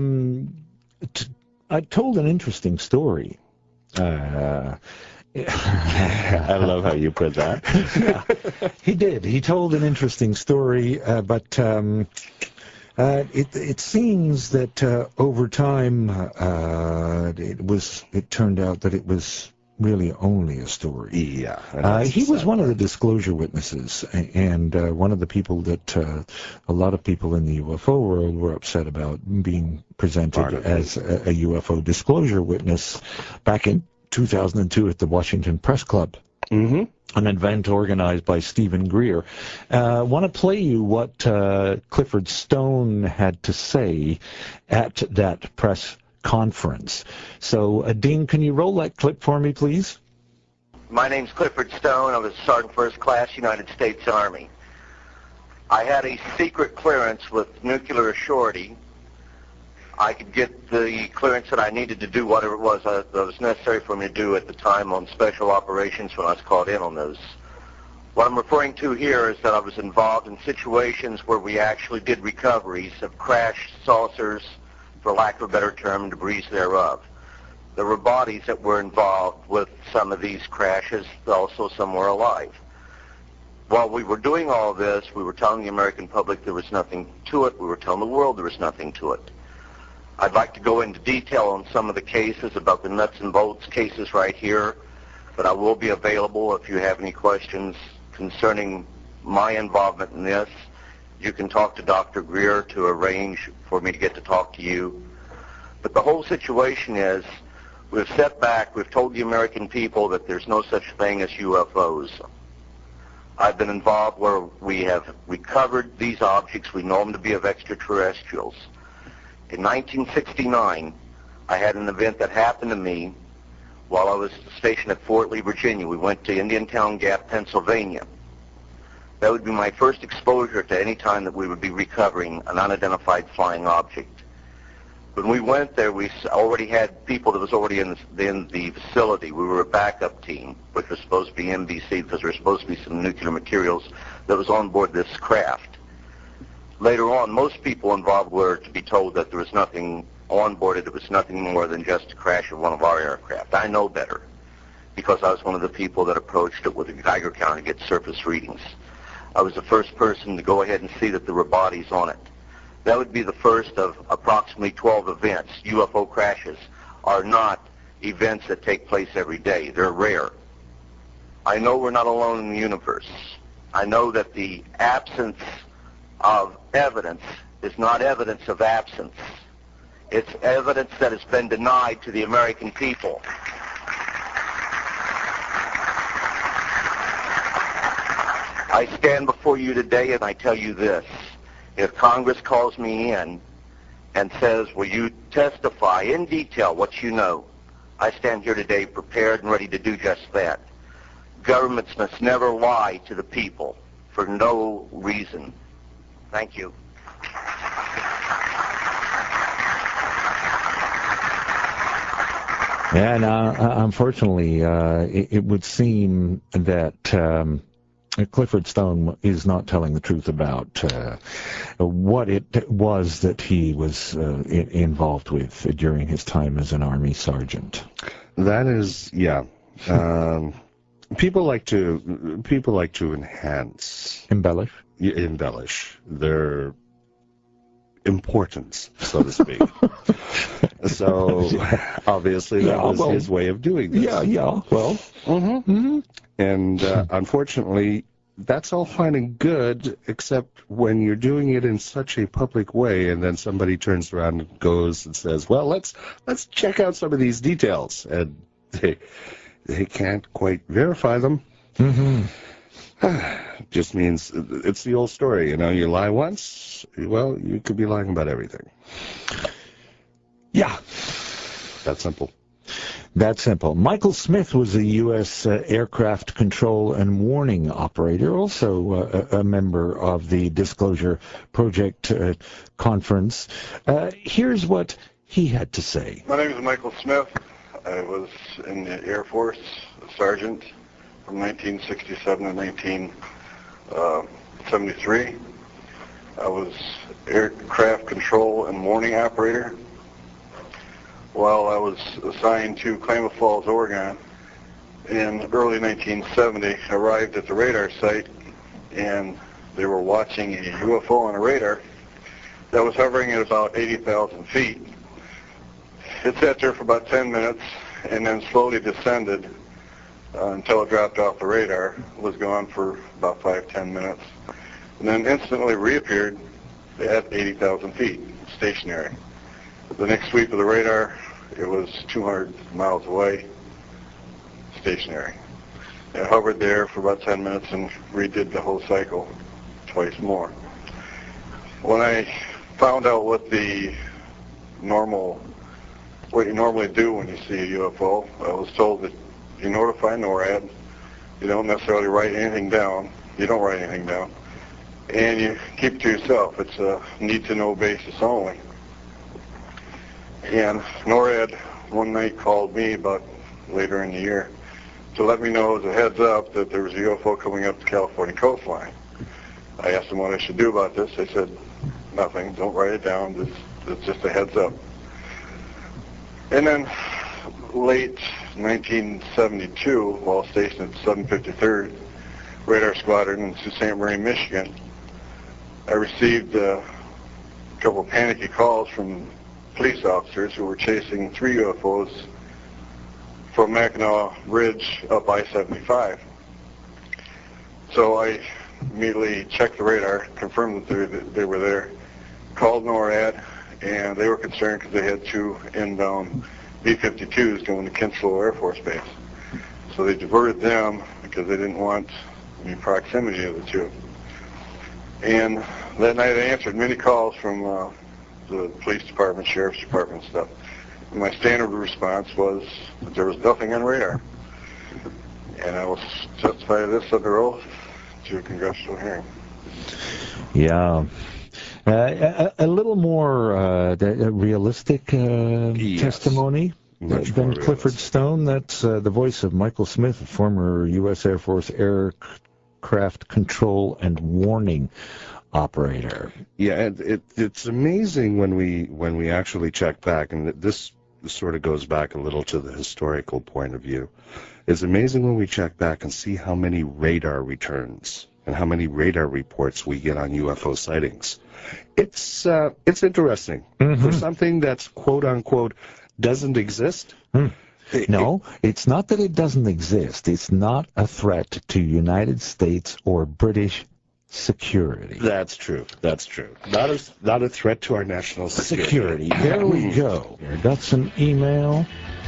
I told an interesting story. I love how you put that. Yeah, he did. He told an interesting story, but it seems that over time it turned out that it was really only a story. Yeah. He was one of the disclosure witnesses, and one of the people that a lot of people in the UFO world were upset about being presented as a UFO disclosure witness back in 2002 at the Washington Press Club. An event organized by Stephen Greer. I want to play you what Clifford Stone had to say at that press conference. So, Dean, can you roll that clip for me, please? My name's Clifford Stone. I was Sergeant First Class, United States Army. I had a secret clearance with Nuclear Assurity. I could get the clearance that I needed to do whatever it was that was necessary for me to do at the time on special operations when I was called in on those. What I'm referring to here is that I was involved in situations where we actually did recoveries of crashed saucers, for lack of a better term, and debris thereof. There were bodies that were involved with some of these crashes, also some were alive. While we were doing all this, we were telling the American public there was nothing to it. We were telling the world there was nothing to it. I'd like to go into detail on some of the cases, about the nuts and bolts cases right here, but I will be available if you have any questions concerning my involvement in this. You can talk to Dr. Greer to arrange for me to get to talk to you. But the whole situation is, we've set back, we've told the American people that there's no such thing as UFOs. I've been involved where we have recovered these objects. We know them to be of extraterrestrials. In 1969, I had an event that happened to me while I was stationed at Fort Lee, Virginia. We went to Indiantown Gap, Pennsylvania. That would be my first exposure to any time that we would be recovering an unidentified flying object. When we went there, we already had people that was already in the facility. We were a backup team, which was supposed to be NBC because there was supposed to be some nuclear materials that was on board this craft. Later on, most people involved were to be told that there was nothing on board it. It was nothing more than just a crash of one of our aircraft. I know better because I was one of the people that approached it with a Geiger counter to get surface readings. I was the first person to go ahead and see that there were bodies on it. That would be the first of approximately 12 events. UFO crashes are not events that take place every day. They're rare. I know we're not alone in the universe. I know that the absence of evidence is not evidence of absence. It's evidence that has been denied to the American people. I stand before you today and I tell you this. If Congress calls me in and says, will you testify in detail what you know, I stand here today prepared and ready to do just that. Governments must never lie to the people for no reason. Thank you. And unfortunately, it would seem that Clifford Stone is not telling the truth about what it was that he was involved with during his time as an Army sergeant. That is, yeah. People like to embellish their importance, so to speak. So obviously that was his way of doing this. And unfortunately, that's all fine and good, except when you're doing it in such a public way, and then somebody turns around and goes and says, "Well, let's check out some of these details," and they can't quite verify them. Just means it's the old story, you know. You lie once, well, you could be lying about everything. Yeah, that's simple. That simple. Michael Smith was a U.S. aircraft control and warning operator, also a member of the Disclosure Project conference. Here's what he had to say. My name is Michael Smith. I was in the Air Force, a sergeant, from 1967 to 1973. I was aircraft control and warning operator. While I was assigned to Klamath Falls, Oregon, in early 1970, I arrived at the radar site, and they were watching a UFO on a radar that was hovering at about 80,000 feet. It sat there for about 10 minutes and then slowly descended until it dropped off the radar. It was gone for about 5-10 minutes, and then instantly reappeared at 80,000 feet, stationary. The next sweep of the radar, it was 200 miles away, stationary. It hovered there for about 10 minutes and redid the whole cycle twice more. When I found out what you normally do when you see a UFO, I was told that you notify NORAD You don't necessarily write anything down. You don't write anything down. And you keep it to yourself. It's a need-to-know basis only. And NORAD one night called me about later in the year to let me know as a heads up that there was a UFO coming up the California coastline. I asked them what I should do about this. They said, nothing. Don't write it down. It's just a heads up. And then late 1972, while stationed at 753rd Radar Squadron in Sault Ste. Marie, Michigan, I received a couple of panicky calls from police officers who were chasing 3 UFOs from Mackinac Ridge up I-75. So I immediately checked the radar, confirmed that they were there, called NORAD, and they were concerned because they had 2 inbound B-52s going to Kinslow Air Force Base. So they diverted them because they didn't want any proximity of the 2. And that night I answered many calls from the police department, sheriff's department stuff. And my standard response was that there was nothing on radar. And I will testify to this under oath to a congressional hearing. Yeah. A little more realistic testimony than Clifford Stone. That's the voice of Michael Smith, a former U.S. Air Force aircraft control and warning operator. Yeah, and it's amazing when we actually check back, and this sort of goes back a little to the historical point of view. It's amazing when we check back and see how many radar returns and how many radar reports we get on UFO sightings. It's interesting for something that's quote unquote doesn't exist. No, it's not that it doesn't exist. It's not a threat to United States or British security. That's true. That's true. Not a threat to our national security. There we go. Got some email.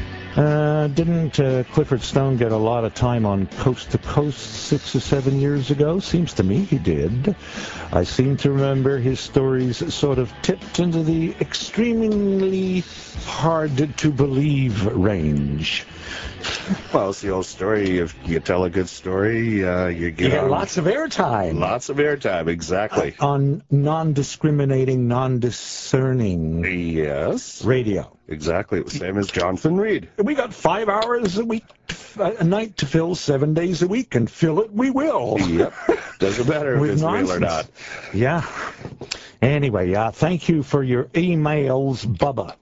Didn't Clifford Stone get a lot of time on Coast to Coast 6 or 7 years ago? Seems to me he did. I seem to remember his stories sort of tipped into the extremely hard-to-believe range. Well, it's the old story. If you tell a good story, you get lots of airtime. Lots of airtime, exactly. On non-discriminating, non-discerning radio. Exactly. It was the same as Jonathan Reed. We got 5 hours a night to fill 7 days a week, and fill it we will. Yep. Doesn't matter if it's real or not. Yeah. Anyway, thank you for your emails, Bubba.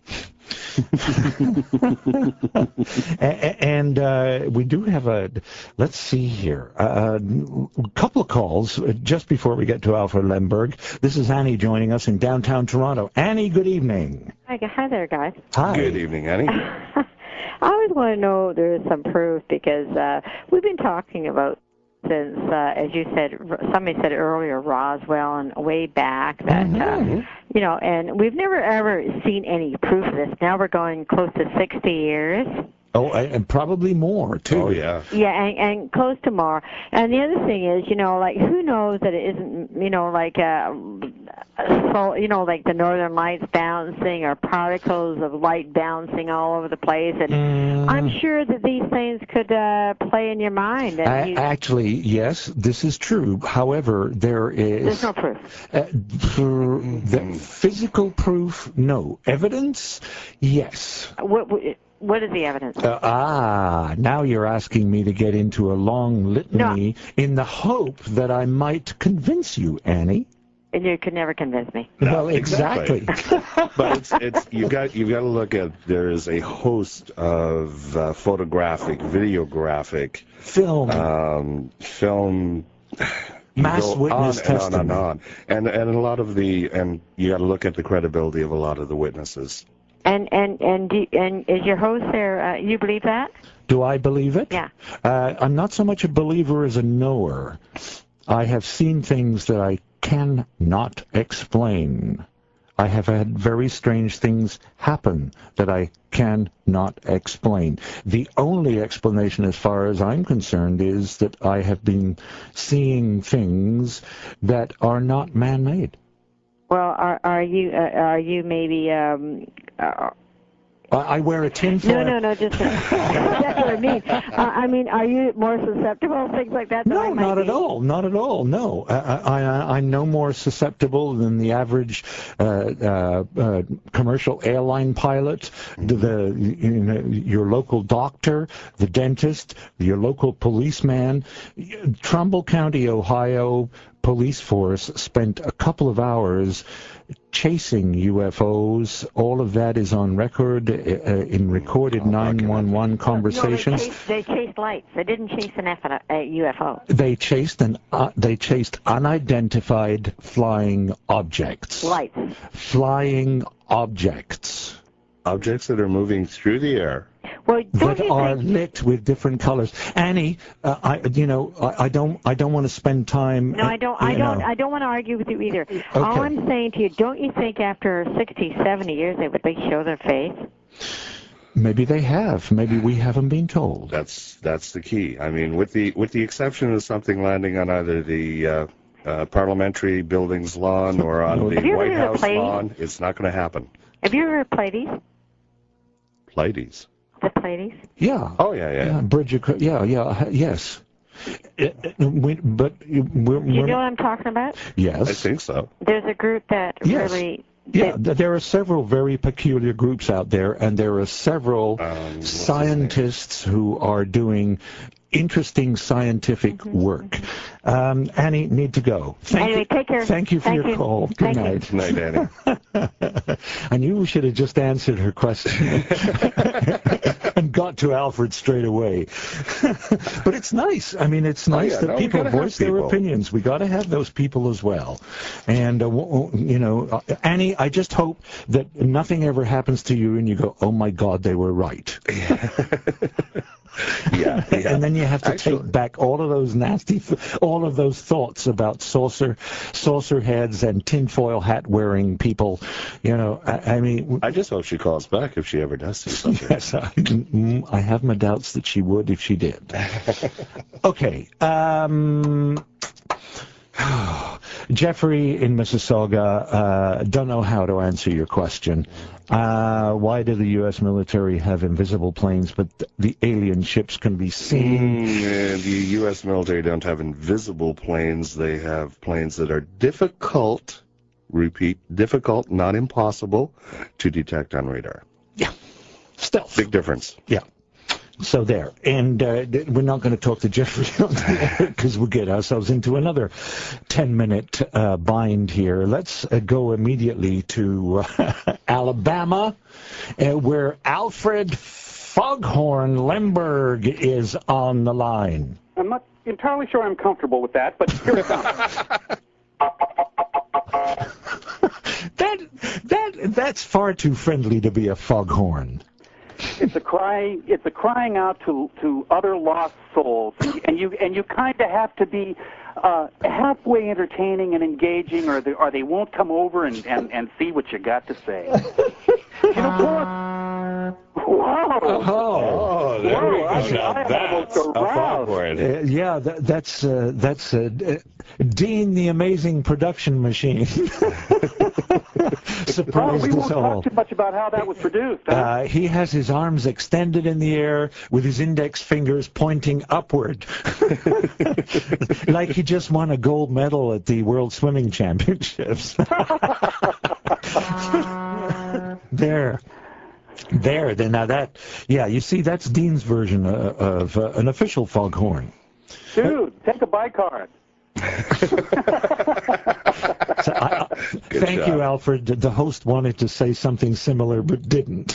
And we do have let's see here, a couple of calls just before we get to Alfred Lemberg. This is Annie joining us in downtown Toronto. Annie, good evening. Hi there, guys. Hi. Good evening, Annie. I always want to know there's some proof because we've been talking about since, as you said, somebody said earlier, Roswell and way back that, you know, and we've never ever seen any proof of this. Now we're going close to 60 years. Oh, and probably more, too. Oh, yeah. Yeah, and close to more. And the other thing is, you know, like, who knows that it isn't, you know, like, so, you know, like the northern lights bouncing or particles of light bouncing all over the place. And I'm sure that these things could play in your mind. And actually, yes, this is true. However, there's no proof. The physical proof, no. Evidence, yes. What is the evidence? Now you're asking me to get into a long litany in the hope that I might convince you, Annie. And you could never convince me. Well, exactly. But it's you got to look at, there is a host of photographic, videographic, film, mass witness testimony, and a lot of and you got to look at the credibility of a lot of the witnesses. And is your host there? You believe that? Do I believe it? Yeah. I'm not so much a believer as a knower. I have seen things that I cannot explain. I have had very strange things happen that I cannot explain. The only explanation, as far as I'm concerned, is that I have been seeing things that are not man-made. Well, are you maybe I wear a tinfoil. No, just that's what I mean. I mean, are you more susceptible to things like that? No, not at all. Not at all. No, I'm no more susceptible than the average commercial airline pilot, your local doctor, the dentist, your local policeman. Trumbull County, Ohio police force spent a couple of hours chasing UFOs. All of that is on record in recorded 911 conversations. No, they chased lights. They didn't chase an UFO. They chased unidentified flying objects. Lights. Flying objects. Objects that are moving through the air. Well, that are lit with different colors. Annie, I don't want to spend time. No, I don't want to argue with you either. Okay. All I'm saying to you, don't you think after 60, 70 years they would show their face? Maybe they have. Maybe we haven't been told. That's the key. I mean, with the exception of something landing on either the parliamentary building's lawn or on the White House lawn, it's not going to happen. Have you ever heard Pleiades? Pleiades? The Pleiades? Yeah. Oh, yeah. Yes. But you know what I'm talking about? Yes. I think so. There's a group that really... Yeah, there are several very peculiar groups out there, and there are several scientists who are doing interesting scientific work. Annie, need to go. Anyway, take care. Thank you for your call. Good night. Good night, Annie. I knew we should have just answered her question and got to Alfred straight away. But it's nice. I mean, it's nice that people voice their opinions. We got to have those people as well. And, Annie, I just hope that nothing ever happens to you and you go, oh, my God, they were right. Yeah. And then you have to take back all of those all of those thoughts about saucer heads and tinfoil hat wearing people. I mean, I just hope she calls back if she ever does see something. Yes, I have my doubts that she would if she did. Okay. Jeffrey in Mississauga, don't know how to answer your question. Why do the U.S. military have invisible planes, but the alien ships can be seen? The U.S. military don't have invisible planes. They have planes that are difficult, difficult, not impossible, to detect on radar. Yeah. Stealth. Big difference. Yeah. So there. And we're not going to talk to Jeffrey because we'll get ourselves into another 10-minute bind here. Let's go immediately to Alabama, where Alfred Foghorn Lemberg is on the line. I'm not entirely sure I'm comfortable with that, but here it comes. That's far too friendly to be a foghorn. It's a crying out to other lost souls, and you kind of have to be halfway entertaining and engaging, or they won't come over and see what you got to say. Whoa! Oh, there we go. Now that's a foghorn. That's Dean the Amazing Production Machine. Surprised we won't us all. talk too much about how that was produced. Huh? He has his arms extended in the air with his index fingers pointing upward, like he just won a gold medal at the World Swimming Championships. There. Now that, you see, that's Dean's version of an official foghorn. Dude, take a bicard. Thank you, Alfred. The host wanted to say something similar but didn't.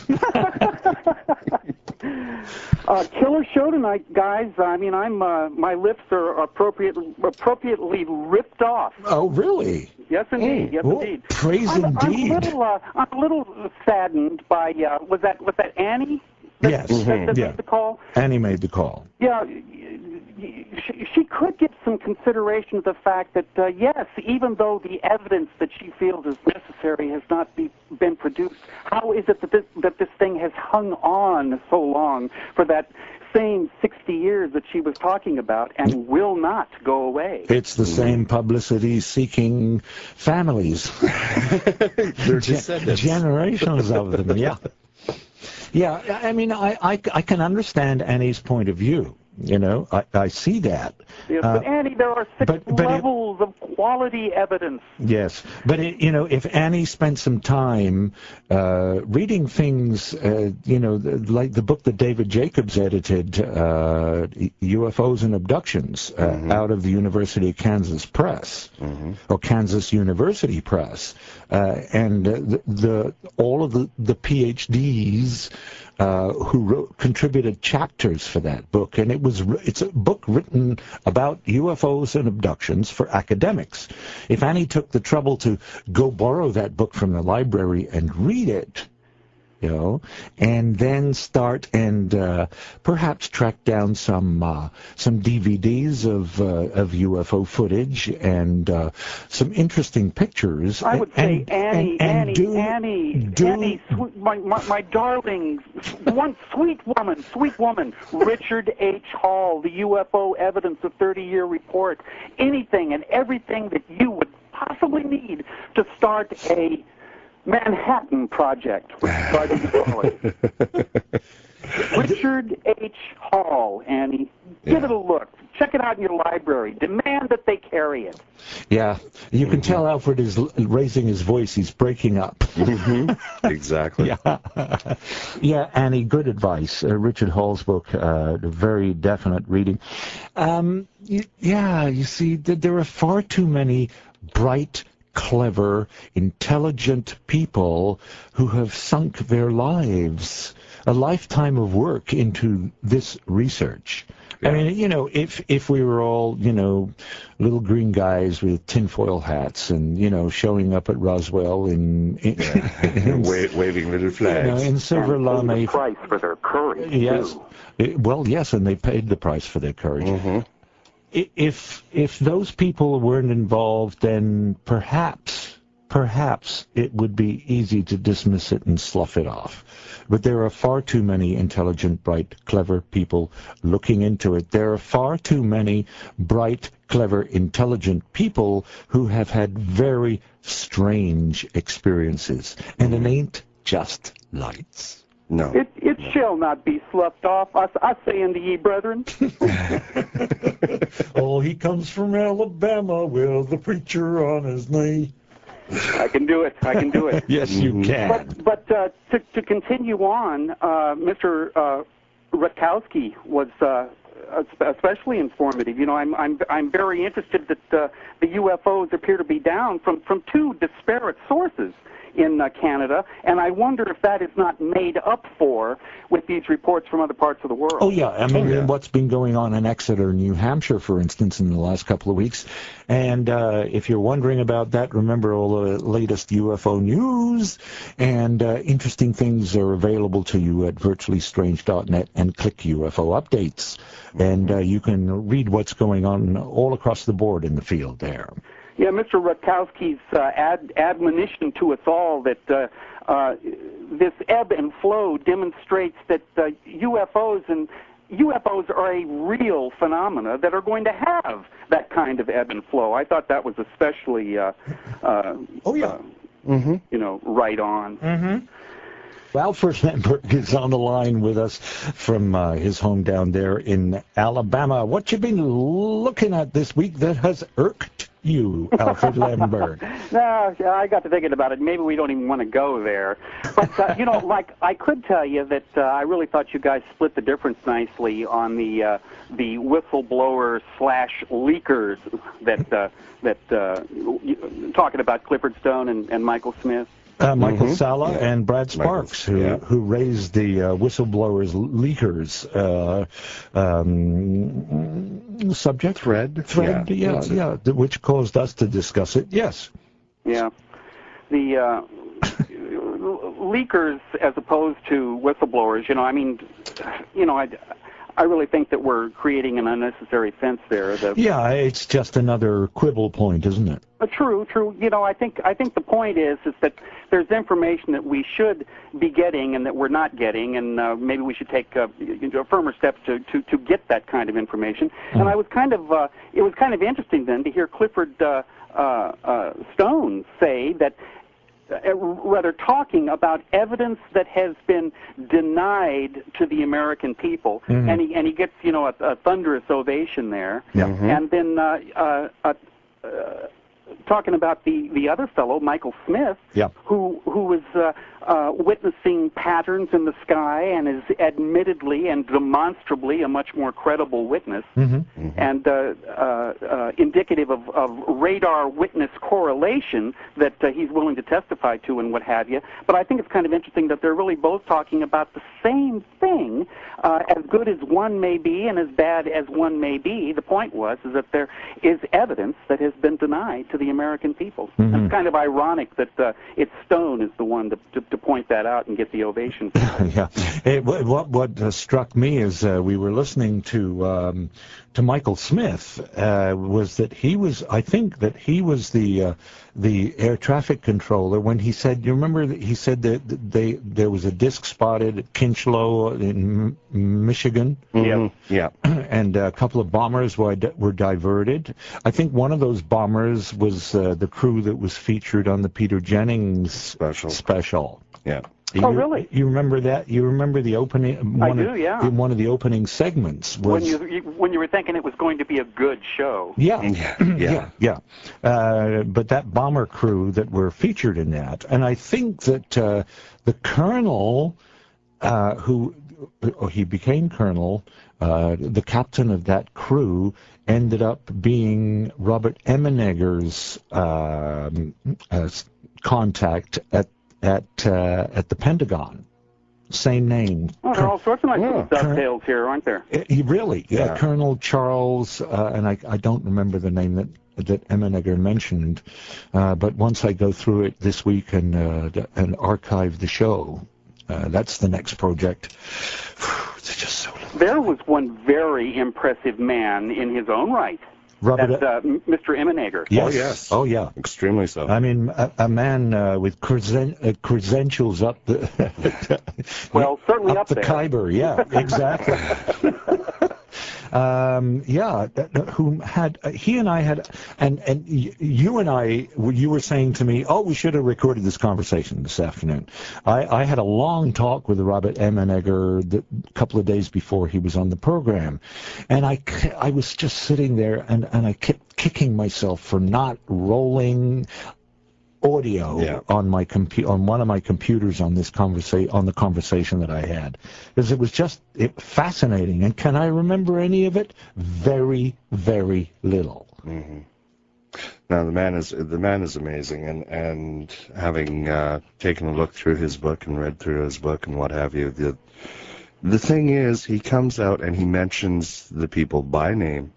Killer show tonight, guys. I mean, my lips are appropriately ripped off. Oh, really? Yes, indeed. Yes, indeed. Praise indeed. I'm a little saddened by was that Annie? Yes. That made the call. Annie made the call. Yeah. She could give some consideration to the fact that, yes, even though the evidence that she feels is necessary has not been produced, how is it that this thing has hung on so long for that same 60 years that she was talking about and will not go away? It's the same publicity-seeking families. They're descendants. Generations of them, yeah. Yeah, I mean, I can understand Annie's point of view. You know, I see that. Yes, but Annie, there are six levels of quality evidence. Yes, but you know, if Annie spent some time reading things, you know, like the book that David Jacobs edited, UFOs and Abductions, out of the University of Kansas Press, or Kansas University Press, and all of the PhDs who contributed chapters for that book, and it's a book written about UFOs and abductions for academics. If Annie took the trouble to go borrow that book from the library and read it, you know, and then start and perhaps track down some DVDs of UFO footage and some interesting pictures. I would say Annie, my darling, one sweet woman, Richard H. Hall, the UFO Evidence of 30-Year Report, anything and everything that you would possibly need to start a Manhattan Project regarding the Richard H. Hall, Annie. Give it a look. Check it out in your library. Demand that they carry it. Yeah, you can tell Alfred is raising his voice. He's breaking up. Exactly. Yeah, Annie, good advice. Richard Hall's book, very definite reading. You see, there are far too many bright, clever, intelligent people who have sunk their lives, a lifetime of work into this research. I mean, you know, if we were all, you know, little green guys with tinfoil hats and, you know, showing up at Roswell in waving little flags, you know, in silver lame, the price for their courage. Yes, yes, and they paid the price for their courage. If those people weren't involved, then perhaps it would be easy to dismiss it and slough it off. But there are far too many intelligent, bright, clever people looking into it. There are far too many bright, clever, intelligent people who have had very strange experiences. And it ain't just lights. No. It shall not be sloughed off, I say unto ye, brethren. Oh, he comes from Alabama with the preacher on his knee. I can do it. Yes, you can. But to continue on, Mr. Rutkowski was especially informative. You know, I'm very interested that the UFOs appear to be down from two disparate sources in Canada, and I wonder if that is not made up for with these reports from other parts of the world. Oh, yeah. I mean, what's been going on in Exeter, New Hampshire, for instance, in the last couple of weeks. And if you're wondering about that, remember all the latest UFO news and interesting things are available to you at virtuallystrange.net and click UFO updates. And you can read what's going on all across the board in the field there. Yeah, Mr. Rutkowski's admonition to us all that this ebb and flow demonstrates that UFOs are a real phenomena that are going to have that kind of ebb and flow. I thought that was especially, you know, right on. Alfred Lemberg is on the line with us from his home down there in Alabama. What you been looking at this week that has irked you, Alfred Lemberg? No, I got to thinking about it. Maybe we don't even want to go there. But, you know, like I could tell you that I really thought you guys split the difference nicely on the whistleblower / leakers that talking about Clifford Stone and Michael Smith. Michael Sala and Brad Sparks, who raised the whistleblowers, leakers subject thread, which caused us to discuss it. Yes. Yeah, the leakers as opposed to whistleblowers. You know, I mean, you know, I really think that we're creating an unnecessary fence there. Yeah, it's just another quibble point, isn't it? True. You know, I think the point is that there's information that we should be getting and that we're not getting, and maybe we should take firmer steps to get that kind of information. And I was it was kind of interesting then to hear Clifford Stone say that rather talking about evidence that has been denied to the American people, and he gets a thunderous ovation there, and then talking about the other fellow, Michael Smith, who was witnessing patterns in the sky and is admittedly and demonstrably a much more credible witness, and indicative of radar witness correlation that he's willing to testify to and what have you. But I think it's kind of interesting that they're really both talking about the same thing, as good as one may be and as bad as one may be. The point is that there is evidence that has been denied to the American people. It's kind of ironic that it's Stone is the one to point that out and get the ovation. What struck me as we were listening to Michael Smith was that I think that he was the air traffic controller when he said, you remember, he said that there was a disc spotted at Kinchlow in Michigan. And a couple of bombers were diverted. I think one of those bombers was the crew that was featured on the Peter Jennings special. Really? You remember that? You remember the opening? I do, yeah. One of the opening segments was when you were thinking it was going to be a good show. But that bomber crew that were featured in that, and I think that the colonel, he became colonel, the captain of that crew ended up being Robert Emenegger's contact at the Pentagon. Same name. Oh, there are all sorts of nice little dovetails here, aren't there? Really, Colonel Charles, and I don't remember the name that Emenegger mentioned, but once I go through it this week and archive the show, that's the next project. It's just so. There was one very impressive man in his own right. Robert, Mr. Emenegger. Yes. Oh, yeah. Extremely so. I mean, a man with credentials up the certainly up the there. Khyber. Yeah, exactly. Who had he and I had, and you and I, you were saying to me, we should have recorded this conversation this afternoon. I had a long talk with Robert Emenegger a couple of days before he was on the program, and I was just sitting there and I kept kicking myself for not rolling audio on my on one of my computers on this on the conversation that I had, because it was just fascinating. And can I remember any of it? Very, very little. Now the man is amazing, and having taken a look through his book and read through his book and what have you, the thing is, he comes out and he mentions the people by name,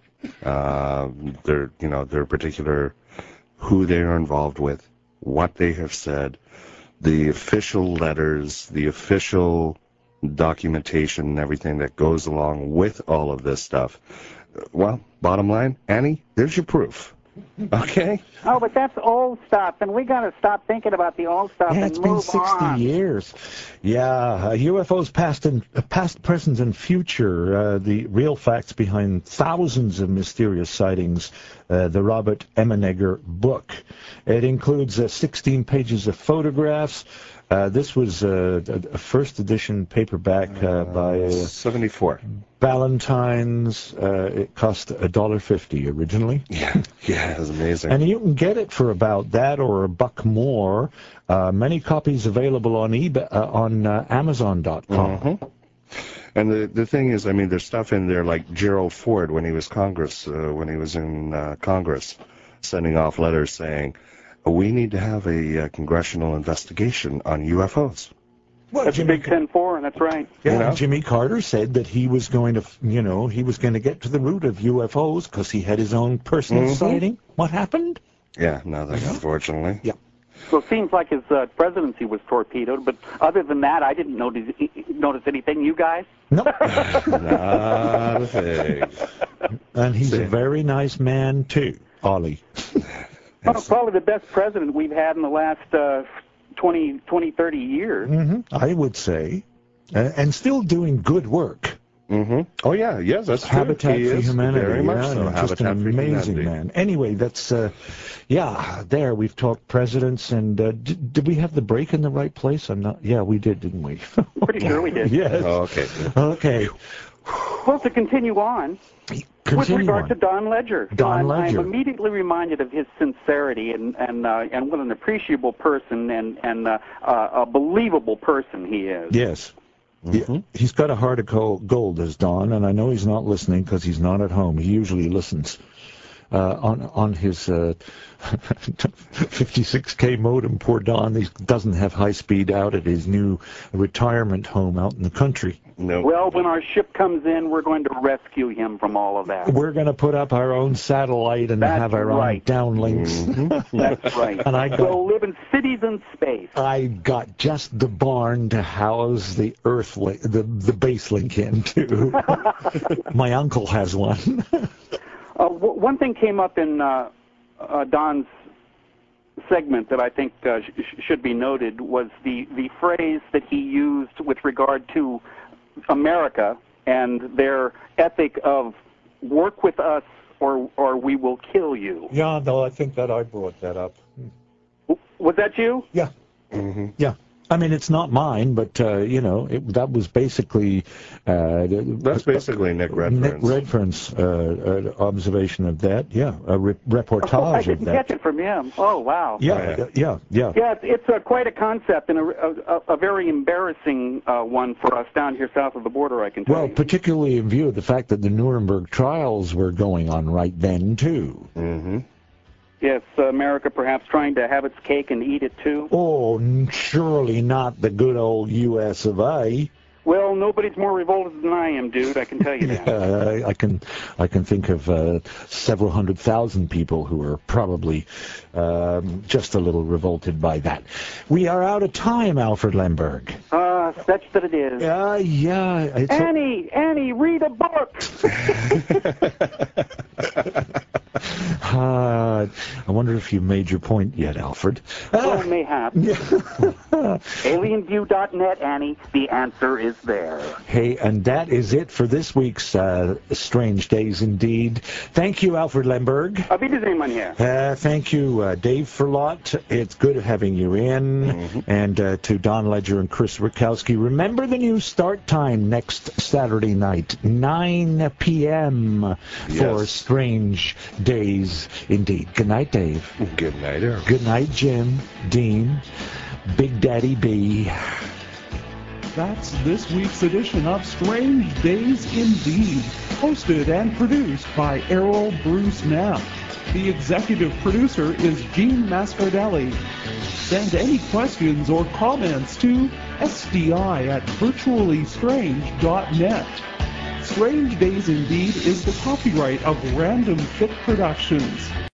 their particular, who they are involved with, what they have said, the official letters, the official documentation, and everything that goes along with all of this stuff. Well, bottom line, Annie, there's your proof. Okay? Oh, but that's old stuff, and we got to stop thinking about the old stuff and it's been 60 years. Yeah, UFOs past, present, and future, the real facts behind thousands of mysterious sightings, the Robert Emenegger book. It includes 16 pages of photographs. This was a first edition paperback by 74 Ballantyne's. It cost $1.50 originally. Yeah, it's amazing. And you can get it for about that or $1 more. Many copies available on eBay, on Amazon.com. And the thing is, I mean, there's stuff in there like Gerald Ford when he was in Congress, sending off letters saying, we need to have a congressional investigation on UFOs. Well, that's Big 10-4, that's right. Yeah, Jimmy Carter said that he was going to, get to the root of UFOs because he had his own personal sighting. What happened? Yeah, nothing, unfortunately. Yeah. So it seems like his presidency was torpedoed, but other than that, I didn't notice anything. You guys? No. Not a thing. And he's a very nice man, too, Ollie. Well, probably the best president we've had in the last 20, 30 years. I would say. And still doing good work. Mm-hmm. Oh, yeah. Yes, that's true. Habitat for Humanity. Very much so. Just Habitat an for amazing Humanity. man. Anyway, that's, there, we've talked presidents, and did we have the break in the right place? Yeah, we did, didn't we? Pretty sure we did. Yes. Oh, okay. Okay. Well, to continue on, with regard to Don Ledger, I'm immediately reminded of his sincerity and what an appreciable person and a believable person he is. Yes. Mm-hmm. He's got a heart of gold, as Don, and I know he's not listening because he's not at home. He usually listens on his 56K modem. Poor Don, he doesn't have high speed out at his new retirement home out in the country. No. Well, when our ship comes in, we're going to rescue him from all of that. We're going to put up our own satellite and have our own downlinks. Mm-hmm. That's right. And we'll live in cities in space. I got just the barn to house the Earth link, the base link into. My uncle has one. One thing came up in Don's segment that I think should be noted was the phrase that he used with regard to America and their ethic of work with us or we will kill you. Yeah, no, I think that I brought that up. Was that you? Yeah. Mm-hmm. Yeah. I mean, it's not mine, but, that was basically... That's basically Nick Redfern's. Nick Redfern's observation of that, a reportage I of didn't that. catch it from him. Oh, wow. Yeah. Yeah, it's quite a concept and a very embarrassing one for us down here south of the border, I can tell you. Well, particularly in view of the fact that the Nuremberg trials were going on right then, too. Mm-hmm. Yes, America perhaps trying to have its cake and eat it too. Oh, surely not the good old U.S. of A. Well, nobody's more revolted than I am, dude. I can tell you that. I can think of several 100,000 people who are probably just a little revolted by that. We are out of time, Alfred Lemberg. Such that it is. Yeah. Annie, read a book. I wonder if you made your point yet, Alfred. Well, mayhap. Alienview.net, Annie. The answer is there. Hey, and that is it for this week's Strange Days Indeed. Thank you, Alfred Lemberg. Auf Wiedersehen, mein Herr. Thank you, Dave Ferlot. It's good having you in. Mm-hmm. And to Don Ledger and Chris Rukowski, remember the new start time next Saturday night, 9 p.m. for Strange Days Indeed. Good night, Dave. Good night, Earl. Good night, Jim, Dean, Big Daddy B. That's this week's edition of Strange Days Indeed, hosted and produced by Errol Bruce Knapp. The executive producer is Gene Mascardelli. Send any questions or comments to sdi@virtuallystrange.net. Strange Days Indeed is the copyright of Random Fit Productions.